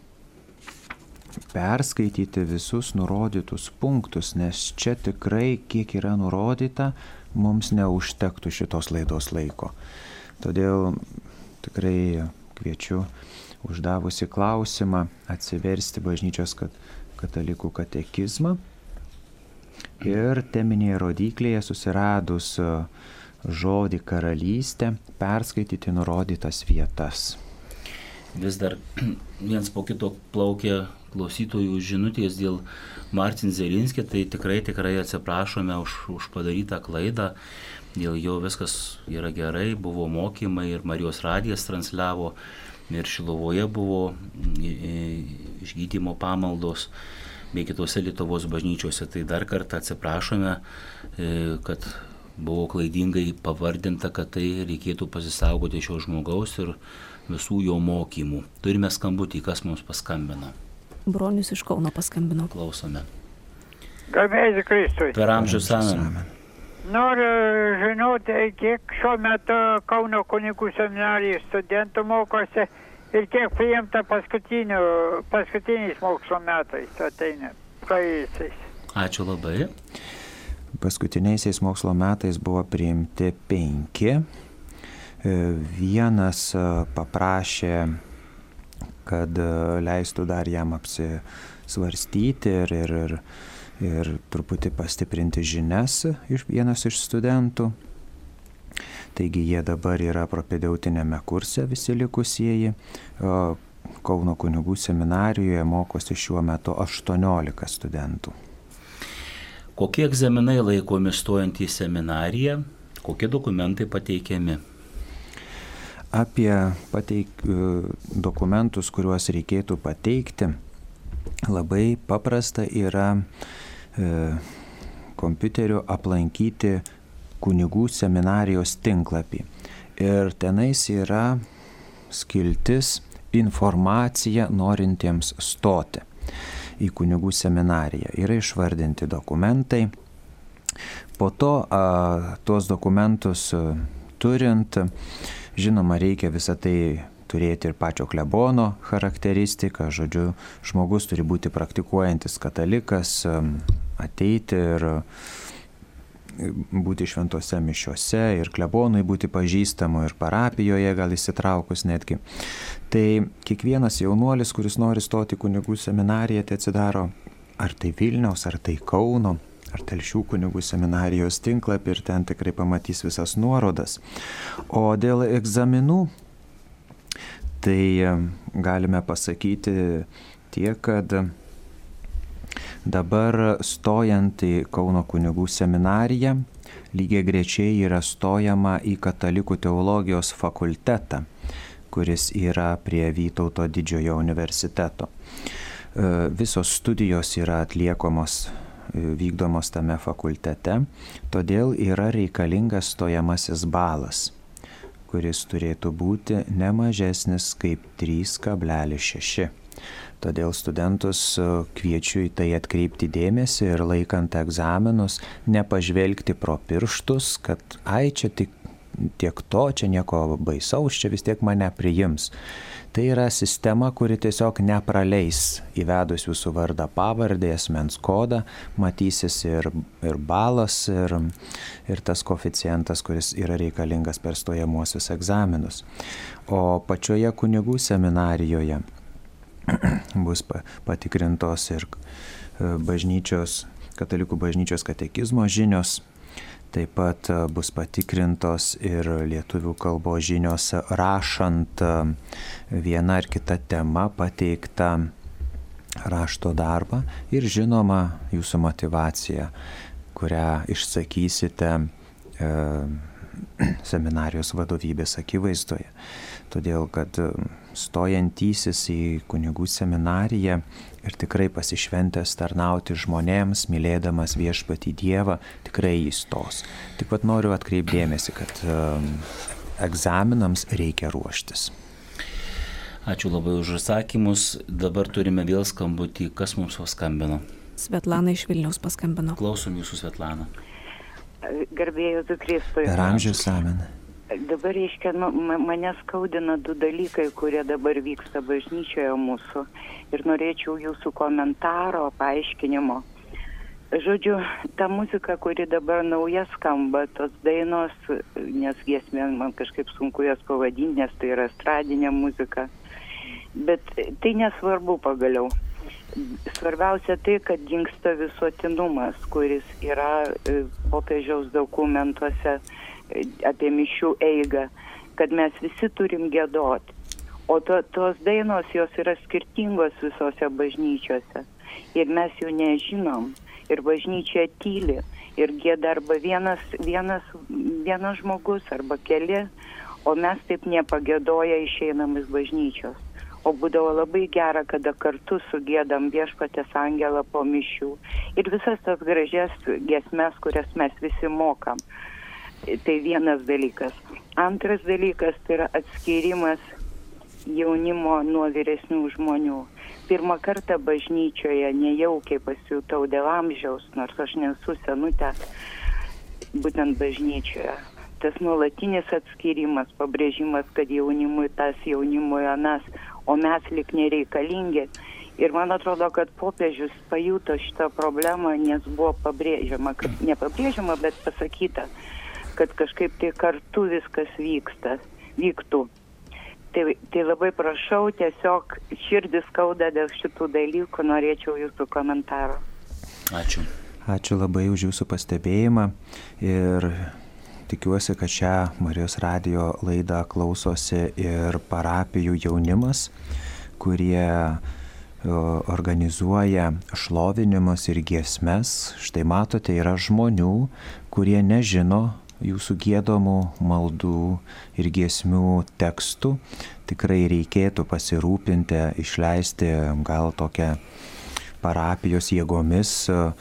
perskaityti visus nurodytus punktus, nes čia tikrai, kiek yra nurodyta, mums neužtektų šitos laidos laiko. Todėl tikrai kviečiu uždavusi klausimą atsiversti bažnyčios katalikų katekizmą ir teminėje rodyklėje susiradus žodį karalystė perskaityti nurodytas vietas. Vis dar viens po kito plaukia klausytojų žinutės dėl Martin Zelinskį, tai tikrai tikrai atsiprašome už, už padarytą klaidą, dėl jo viskas yra gerai, buvo mokymai ir Marijos radijas transliavo, ir Šilovoje buvo išgydymo pamaldos, bei kitose Lietuvos bažnyčiose. Tai dar kartą atsiprašome, kad buvo klaidingai pavardinta, kad tai reikėtų pasisaugoti šio žmogaus ir visų jo mokymų. Turime skambutį, kas mums paskambina. Bronius iš Kauno paskambino. Klausome. Garbė Jėzui Kristui. Per amžius amen. Noriu žinoti, kiek šiuo metu Kauno kunigų seminarijos studentų mokosi ir kiek priimta paskutiniais mokslo metais ateina praėjusiais. Ačiū labai. Paskutiniaisiais mokslo metais buvo priimti penki. Vienas paprašė, kad leistų dar jam apsisvarstyti ir, ir, ir, ir truputį pastiprinti žinias iš vienas iš studentų. Taigi jie dabar yra propedeutinėme kurse visi likusieji. Kauno kunigų seminarijoje mokosi šiuo metu aštuoniolika studentų. Kokie egzaminai laikomi stojant į seminariją? Kokie dokumentai pateikiami? Apie pateik, dokumentus, kuriuos reikėtų pateikti, labai paprasta yra e, kompiuteriu aplankyti kunigų seminarijos tinklapį. Ir tenais yra skiltis informacija norintiems stoti į kunigų seminariją. Yra išvardinti dokumentai. Po to a, tuos dokumentus a, turint, žinoma, reikia visą tai turėti ir pačio klebono charakteristiką. Žodžiu, žmogus turi būti praktikuojantis katalikas, a, ateiti ir būti šventose mišiose ir klebonui būti pažįstamu ir parapijoje gal įsitraukus netgi. Tai kiekvienas jaunuolis, kuris nori stoti kunigų seminariją, tai atsidaro ar tai Vilniaus, ar tai Kauno, ar Telšių kunigų seminarijos tinklapį ir ten tikrai pamatys visas nuorodas. O dėl egzaminų, tai galime pasakyti tiek, kad dabar stojant į Kauno kunigų seminariją, lygiai grečiai yra stojama į katalikų teologijos fakultetą, kuris yra prie Vytauto didžiojo universiteto. Visos studijos yra atliekamos, vykdomos tame fakultete, todėl yra reikalingas stojamasis balas, kuris turėtų būti ne mažesnis kaip trys kablelis šeši. Todėl studentus kviečiu į tai atkreipti dėmesį ir laikant egzaminus nepažvelgti pro pirštus, kad ai čia tik tiek to, čia nieko baisaus, čia vis tiek mane priims. Tai yra sistema, kuri tiesiog nepraleis įvedus jūsų vardą, pavardę, asmens kodą, matysis ir, ir balas, ir, ir tas koeficientas, kuris yra reikalingas per stojamuosius egzaminus. O pačioje kunigų seminarijoje bus patikrintos ir bažnyčios, katalikų bažnyčios katekizmo žinios, Taip pat bus patikrintos ir lietuvių kalbos žinios rašant vieną ar kitą temą pateiktą rašto darbą ir žinoma jūsų motyvacija, kurią išsakysite e, seminarijos vadovybės akivaizdoje. Todėl, kad stojantysis į kunigų seminariją ir tikrai pasišventęs tarnauti žmonėms, mylėdamas viešpatį Dievą, tikrai įstos. Tik pat noriu atkreipdėmėsi, kad um, egzaminams reikia ruoštis. Ačiū labai už atsakymus. Dabar turime vėl skambutį. Kas mums paskambino? Svetlana iš Vilniaus paskambino. Klausom jūsų, Svetlana. Garbėjus Kristui. Per amžius amen. Dabar, reiškia, nu, mane skaudina du dalykai, kurie dabar vyksta bažnyčioje mūsų. Ir norėčiau jūsų komentaro, paaiškinimo. Žodžiu, ta muzika, kuri dabar nauja skamba, tos dainos, nes giesmė man kažkaip sunku jas pavadinti, nes tai yra estradinė muzika. Bet tai nesvarbu pagaliau. Svarbiausia tai, kad dingsta visuotinumas, kuris yra popiežiaus dokumentuose apie mišių eigą, kad mes visi turim giedoti. O to, tos dainos, jos yra skirtingos visose bažnyčiose. Ir mes jų nežinom. Ir bažnyčia tyli. Ir gieda arba vienas, vienas, vienas žmogus, arba keli. O mes taip nepagiedoja išeinam iš bažnyčios. O būdavo labai gera, kada kartu sugėdam Viešpaties angelą po mišių. Ir visas tas gražias giesmes, kurias mes visi mokam. Tai vienas dalykas. Antras dalykas tai yra atskyrimas jaunimo nuo vyresnių žmonių. Pirmą kartą bažnyčioje nejaukiai pasijutau dėl amžiaus, nors aš nesu senutė, būtent bažnyčioje. Tas nuolatinis atskyrimas, pabrėžimas, kad jaunimui tas, jaunimui anas, o mes lik nereikalingi. Ir man atrodo, kad popiežius pajuto šitą problemą, nes buvo pabrėžiama, kad nepabrėžiama, bet pasakyta, kad kažkaip tai kartu viskas vyksta, vyktų. Tai, tai labai prašau, tiesiog širdis skauda dėl šitų dalykų, norėčiau jūsų komentaro. Ačiū. Ačiū labai už jūsų pastebėjimą ir tikiuosi, kad šią Marijos radijo laidą klausosi ir parapijų jaunimas, kurie organizuoja šlovinimus ir giesmes. Štai matote, yra žmonių, kurie nežino jūsų giedamų maldų ir giesmių tekstų. Tikrai reikėtų pasirūpinti, išleisti gal tokią parapijos jėgomis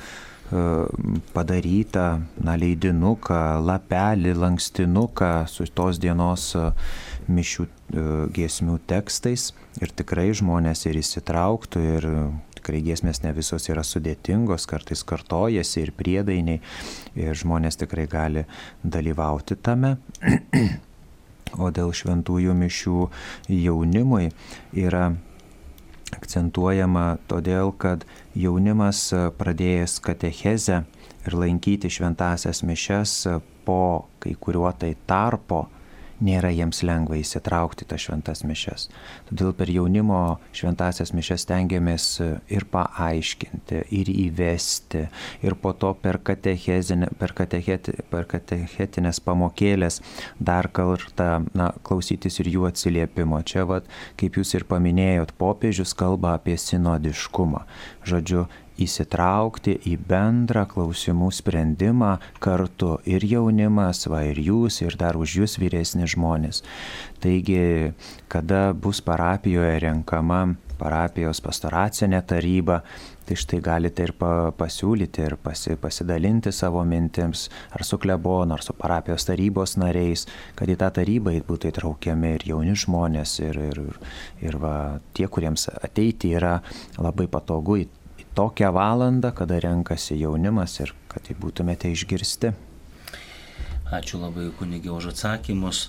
padarytą na, leidinuką, lapelį, lankstinuką su tos dienos mišių giesmių tekstais ir tikrai žmonės ir įsitrauktų ir tikrai giesmės ne visos yra sudėtingos, kartais kartojasi ir priedainiai ir žmonės tikrai gali dalyvauti tame. O dėl šventųjų mišių jaunimui yra akcentuojama todėl, kad jaunimas pradėjęs katechezę ir lankyti šventąsias mišias po kai kuriuo tai tarpo, nėra jiems lengva įsitraukti tas šventas mišias. Todėl per jaunimo šventąsias mišias stengiamės ir paaiškinti, ir įvesti, ir po to per, per, katecheti, per katechetinės pamokėlės dar kartą na, klausytis ir jų atsiliepimo. Čia, vat, kaip jūs ir paminėjot, popiežius kalba apie sinodiškumą. Žodžiu, įsitraukti į bendrą klausimų sprendimą kartu ir jaunimas, va ir jūs, ir dar už jūs vyresni žmonės. Taigi, kada bus parapijoje renkama parapijos pastoracinė taryba, tai štai galite ir pasiūlyti ir pasi, pasidalinti savo mintims ar su klebonu, ar su parapijos tarybos nariais, kad į tą tarybą būtų įtraukiami ir jauni žmonės, ir, ir, ir va, tie, kuriems ateiti yra labai patogu į tokią valandą, kada renkasi jaunimas ir kad tai būtumėte išgirsti. Ačiū labai kunigė už atsakymus.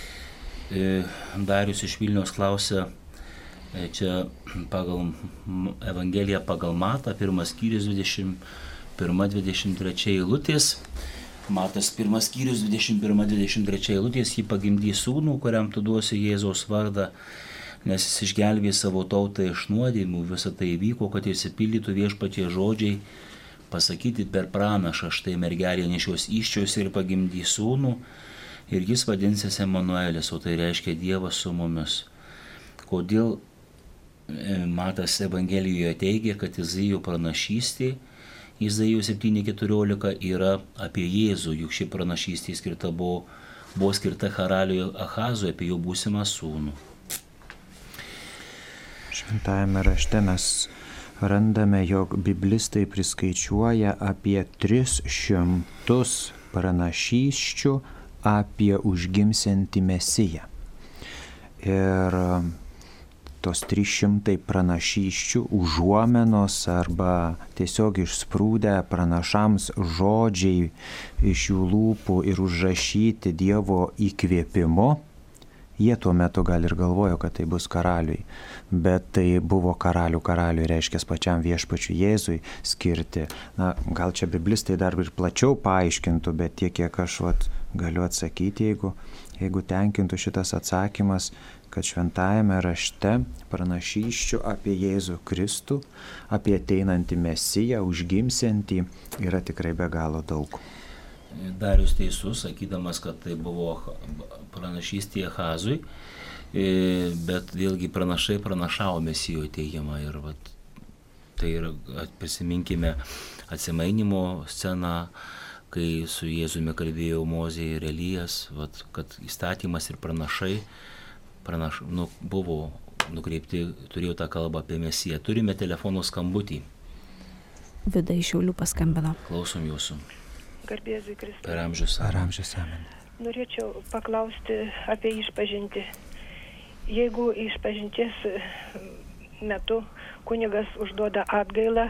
Darius iš Vilniaus klausia, čia pagal Evangeliją pagal Matą, pirmas skyrius dvidešimt pirma dvidešimt trečia eilutės. Matas pirmas skyrius dvidešimt pirma dvidešimt trečia eilutės, jį pagimdys sūnų, kuriam tu duosi Jėzaus vardą, nes jis išgelbė savo tautą iš nuodėmių. Visą tai įvyko, kad išsipildytų Viešpaties žodžiai, pasakyti per pranašą, štai mergelė nešios įsčios ir pagimdys sūnų, ir jis vadinsis Emanuelis, o tai reiškia Dievas su mumis. Kodėl Matas Evangelijoje teigia, kad Izaijo pranašystė, Izaijo septyni keturiolika, yra apie Jėzų, juk ši pranašystė skirta buvo, buvo skirta karaliui Ahazui apie jo būsimą sūnų. Šventajame rašte mes randame, jog biblistai priskaičiuoja apie tris šimtus pranašysčių apie užgimsiantį Mesiją. Ir tos trys šimtai pranašysčių, užuomenos arba tiesiog išsprūdę pranašams žodžiai iš jų lūpų ir užrašyti Dievo įkvėpimu, jie tuo metu gal ir galvojo, kad tai bus karaliui, bet tai buvo karalių karaliui, reiškia pačiam viešpačiui Jėzui skirti. Na, gal čia biblistai dar ir plačiau paaiškintų, bet tiek, kiek aš vat, galiu atsakyti, jeigu, jeigu tenkintų šitas atsakymas, kad šventajame rašte pranašysčių apie Jėzų Kristų, apie ateinantį Mesiją, užgimsiantį, yra tikrai be galo daug. Darius teisus, sakydamas, kad tai buvo pranašystė Ahazui, bet vėlgi pranašai pranašavo Mesijo teigiamą ir vat, tai yra, prisiminkime atsimainimo sceną, kai su Jėzumi kalbėjo Mozė ir Elijas, vat, kad įstatymas ir pranašai pranaš, nu, buvo nukreipti, turėjo tą kalbą apie Mesiją. Turime telefono skambutį. Vida iš Šiaulių paskambino. Klausom jūsų. Garbėzui Kristui. Per amžius. Ar amžius amen. Norėčiau paklausti apie išpažintį. Jeigu išpažinties metu kunigas užduoda atgailą,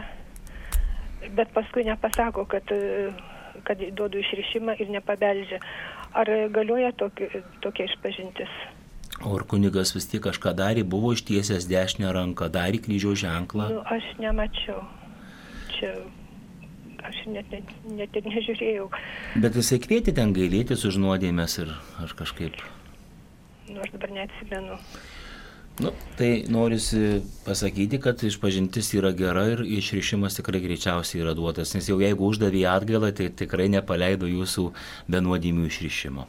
bet paskui nepasako, kad, kad duodu išrišimą ir nepabeldžia, ar galioja tokia, tokia išpažintis? O ar kunigas vis tiek kažką darė, buvo ištiesęs dešinę ranką, darė kryžiaus ženklą? Nu, aš nemačiau. Čia... Aš net, net, net ir nežiūrėjau. Bet jisai kvietė ten gailėtis už nuodėmes ir ar kažkaip? Nu, aš dabar neatsimenu. Nu, tai norisi pasakyti, kad išpažintis yra gera ir išrišimas tikrai greičiausiai yra duotas, nes jau jeigu uždavė atgailą, tai tikrai nepaleido jūsų be nuodėmių išrišimo.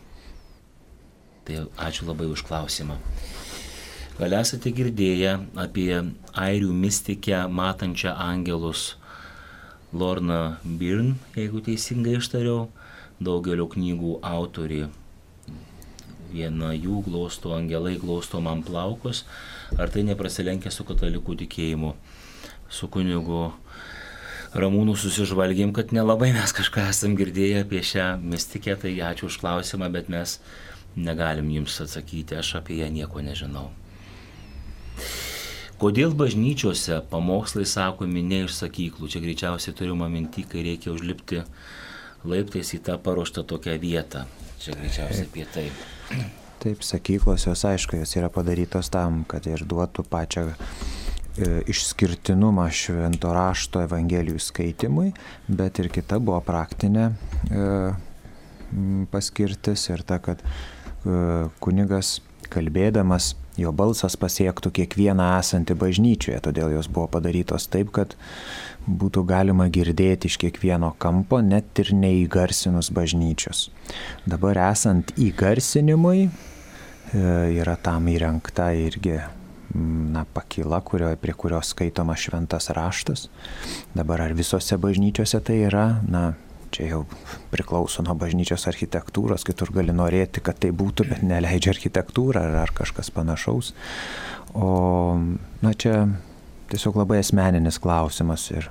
Tai ačiū labai už klausimą. Gal esate girdėję apie airių mistikę matančią angelus Lorna Byrne, jeigu teisingai ištariau, daugelio knygų autorė. Viena jų glosto angelai, glosto man plaukus. Ar tai neprasilenkia su katalikų tikėjimu? Su kunigu Ramūnu susižvalgėm, kad nelabai mes kažką esam girdėję apie šią mistikę, tai ačiū už klausimą, bet mes negalim jums atsakyti, aš apie ją nieko nežinau. Kodėl bažnyčiose pamokslai sakomi ne iš sakyklų? Čia greičiausiai turima minty, kai reikia užlipti laiptais į tą paruoštą tokią vietą. Čia greičiausiai apie tai. Taip, sakyklos jos aišku, jos yra padarytos tam, kad ir duotų pačią e, išskirtinumą švento rašto evangelijų skaitimui, bet ir kita buvo praktinė e, paskirtis ir ta, kad e, kunigas kalbėdamas, jo balsas pasiektų kiekvieną esantį bažnyčioje, todėl jos buvo padarytos taip, kad būtų galima girdėti iš kiekvieno kampo, net ir neįgarsinus bažnyčios. Dabar esant įgarsinimui, yra tam įrengta irgi na, pakyla, kurio, prie kurios skaitoma šventas raštas. Dabar ar visose bažnyčiose tai yra, na, čia jau priklauso nuo bažnyčios architektūros, kitur gali norėti, kad tai būtų, bet neleidžia architektūra ar, ar kažkas panašaus. O na, čia tiesiog labai asmeninis klausimas. Ir,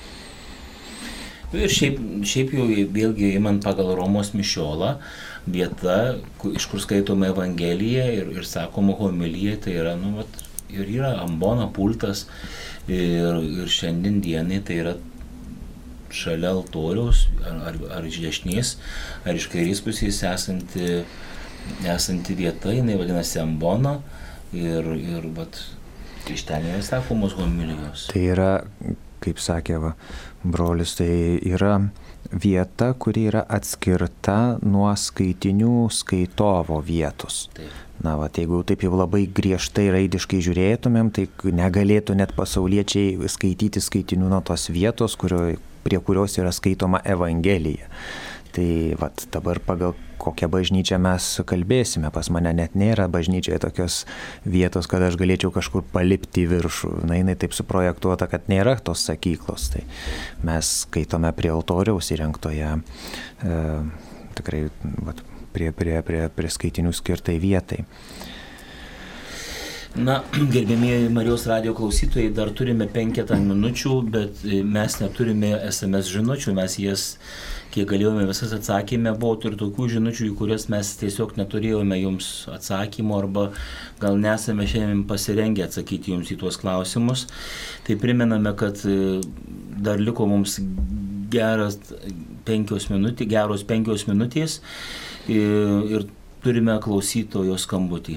ir šiaip, šiaip jau vėlgi imant pagal Romos mišiolą, vieta, iš kur skaitoma Evangelija ir, ir sakoma homilija, tai yra, nu, vat, ir yra ambona pultas ir, ir šiandien dienai tai yra šalia altoriaus, ar, ar, ar iš dešinės, ar iš kairės pusės esanti, esanti vieta, jinai vadinasi ambona ir, ir vat, iš ten yra sakomos homilijos. Tai yra, kaip sakė va, brolis, tai yra vieta, kuri yra atskirta nuo skaitinių skaitovo vietos. Taip. Na, va, jeigu taip jau labai griežtai raidiškai žiūrėtumėm, tai negalėtų net pasauliečiai skaityti skaitinių nuo tos vietos, kurio, prie kurios yra skaitoma Evangelija. Tai vat, dabar pagal kokią bažnyčią mes kalbėsime, pas mane net nėra bažnyčioje tokios vietos, kad aš galėčiau kažkur palipti į viršų. Na, jinai taip suprojektuota, kad nėra tos sakyklos. Tai mes skaitome prie altoriaus įrengtoje, e, tikrai vat, prie, prie, prie, prie skaitinių skirtai vietai. Na, gerbėmieji Marijos radijo klausytojai, dar turime penketą minučių, bet mes neturime es em es žinučių, mes jas, kiek galėjome, visas atsakėme, buvo ir tokių žinučių, į kurias mes tiesiog neturėjome jums atsakymų arba gal nesame šiandien pasirengę atsakyti jums į tuos klausimus. Tai primename, kad dar liko mums geras penkios minutės, geros penkios minutės ir, ir turime klausytojo skambutį.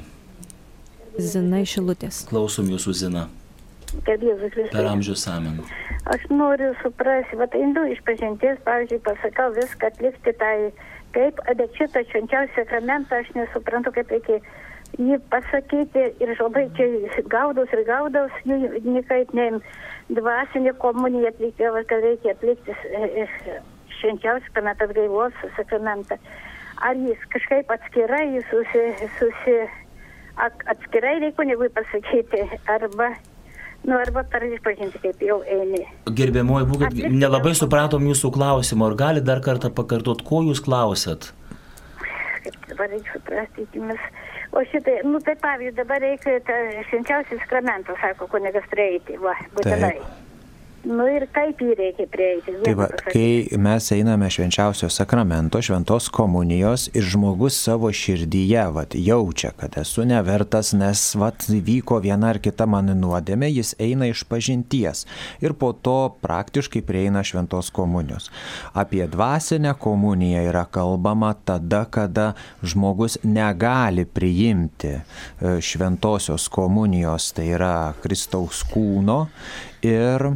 Zina iš Šilutės. Klausom jūsų, Zina. Kad Jėzus Kristus. Per amžius amen. Aš noriu suprasti, vat einu iš pažinties, pavyzdžiui, pasakau viską atlikti tai, kaip, bet šitą švenčiausią sakramentą aš nesuprantu, kaip reikia jį pasakyti ir labai čia gaudaus ir gaudaus, jų nikaip neim dvasinė komunija atlikti, kad reikia atlikti švenčiausią sakramentą, atgaivos sakramentą. Ar jis kažkaip atskirai, jis susi... susi atskirai reikia kunigui pasakyti, arba, nu, arba per išpažinti, kaip jau eini. Gerbiamoji, būkit, nelabai supratom jūsų klausimą, ar gali dar kartą pakartot, ko jūs klausėt? Kaip dabar reikia suprasti, tikimis. O šitai, nu tai pavyzdžiui, dabar reikia švenčiausią sakramentą, sako kunigas, prieiti, va, būtinai. Taip. Nu ir kaip jį reikia prieiti. Tai va, kai mes einame švenčiausio sakramento, šventos komunijos ir žmogus savo širdyje vat, jaučia, kad esu nevertas, nes vat, vyko viena ar kita mano nuodėmė, jis eina iš pažinties ir po to praktiškai prieina šventos komunijos. Apie dvasinę komuniją yra kalbama tada, kada žmogus negali priimti šventosios komunijos, tai yra Kristaus kūno, ir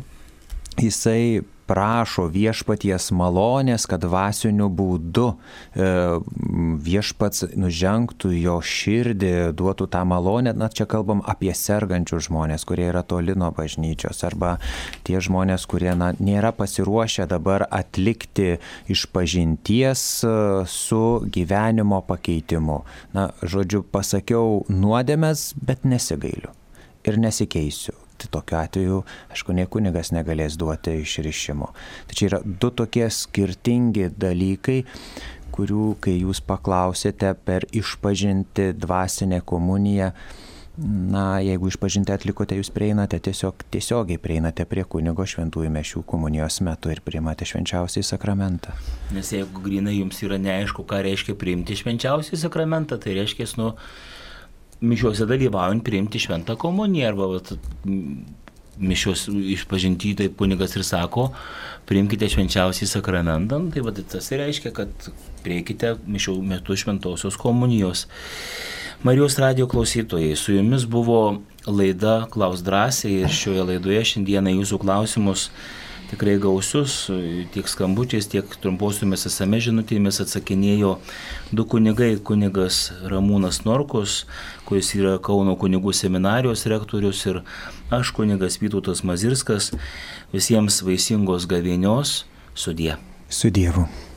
jisai prašo viešpaties malonės, kad dvasiniu būdu e, viešpats nužengtų jo širdį, duotų tą malonę. Na, čia kalbam apie sergančius žmonės, kurie yra toli nuo bažnyčios, arba tie žmonės, kurie na, nėra pasiruošę dabar atlikti išpažinties su gyvenimo pakeitimu. Na, žodžiu, pasakiau nuodėmes, bet nesigailiu ir nesikeisiu. Tai tokiu atveju, aišku, nei kunigas negalės duoti išrišimo. Tai čia yra du tokie skirtingi dalykai, kurių, kai jūs paklausėte per išpažinti dvasinę komuniją, na, jeigu išpažinti atlikote, jūs prieinate tiesiog, tiesiogiai prieinate prie kunigo šventųjų mišių komunijos metu ir priimate švenčiausiąjį sakramentą. Nes jeigu grynai jums yra neaišku, ką reiškia priimti švenčiausiąjį sakramentą, tai reiškia, nu, mišiuose dalyvaujant priimti šventą komuniją, arba vat, mišios išpažinti, taip kunigas ir sako, priimkite švenčiausią sakramentą, tai vat, tas reiškia, kad prieikite mišių metu šventosios komunijos. Marijos radijo klausytojai, su jumis buvo laida Klausk drąsiai ir šioje laidoje šiandieną jūsų klausimus tikrai gausius, tiek skambučiais, tiek trumposiomis es em es žinutėmis atsakinėjo du kunigai, kunigas Ramūnas Norkus, kuris yra Kauno kunigų seminarijos rektorius, ir aš, kunigas Vytautas Mazirskas. Visiems vaisingos gavėnios, sudie. Su Dievu.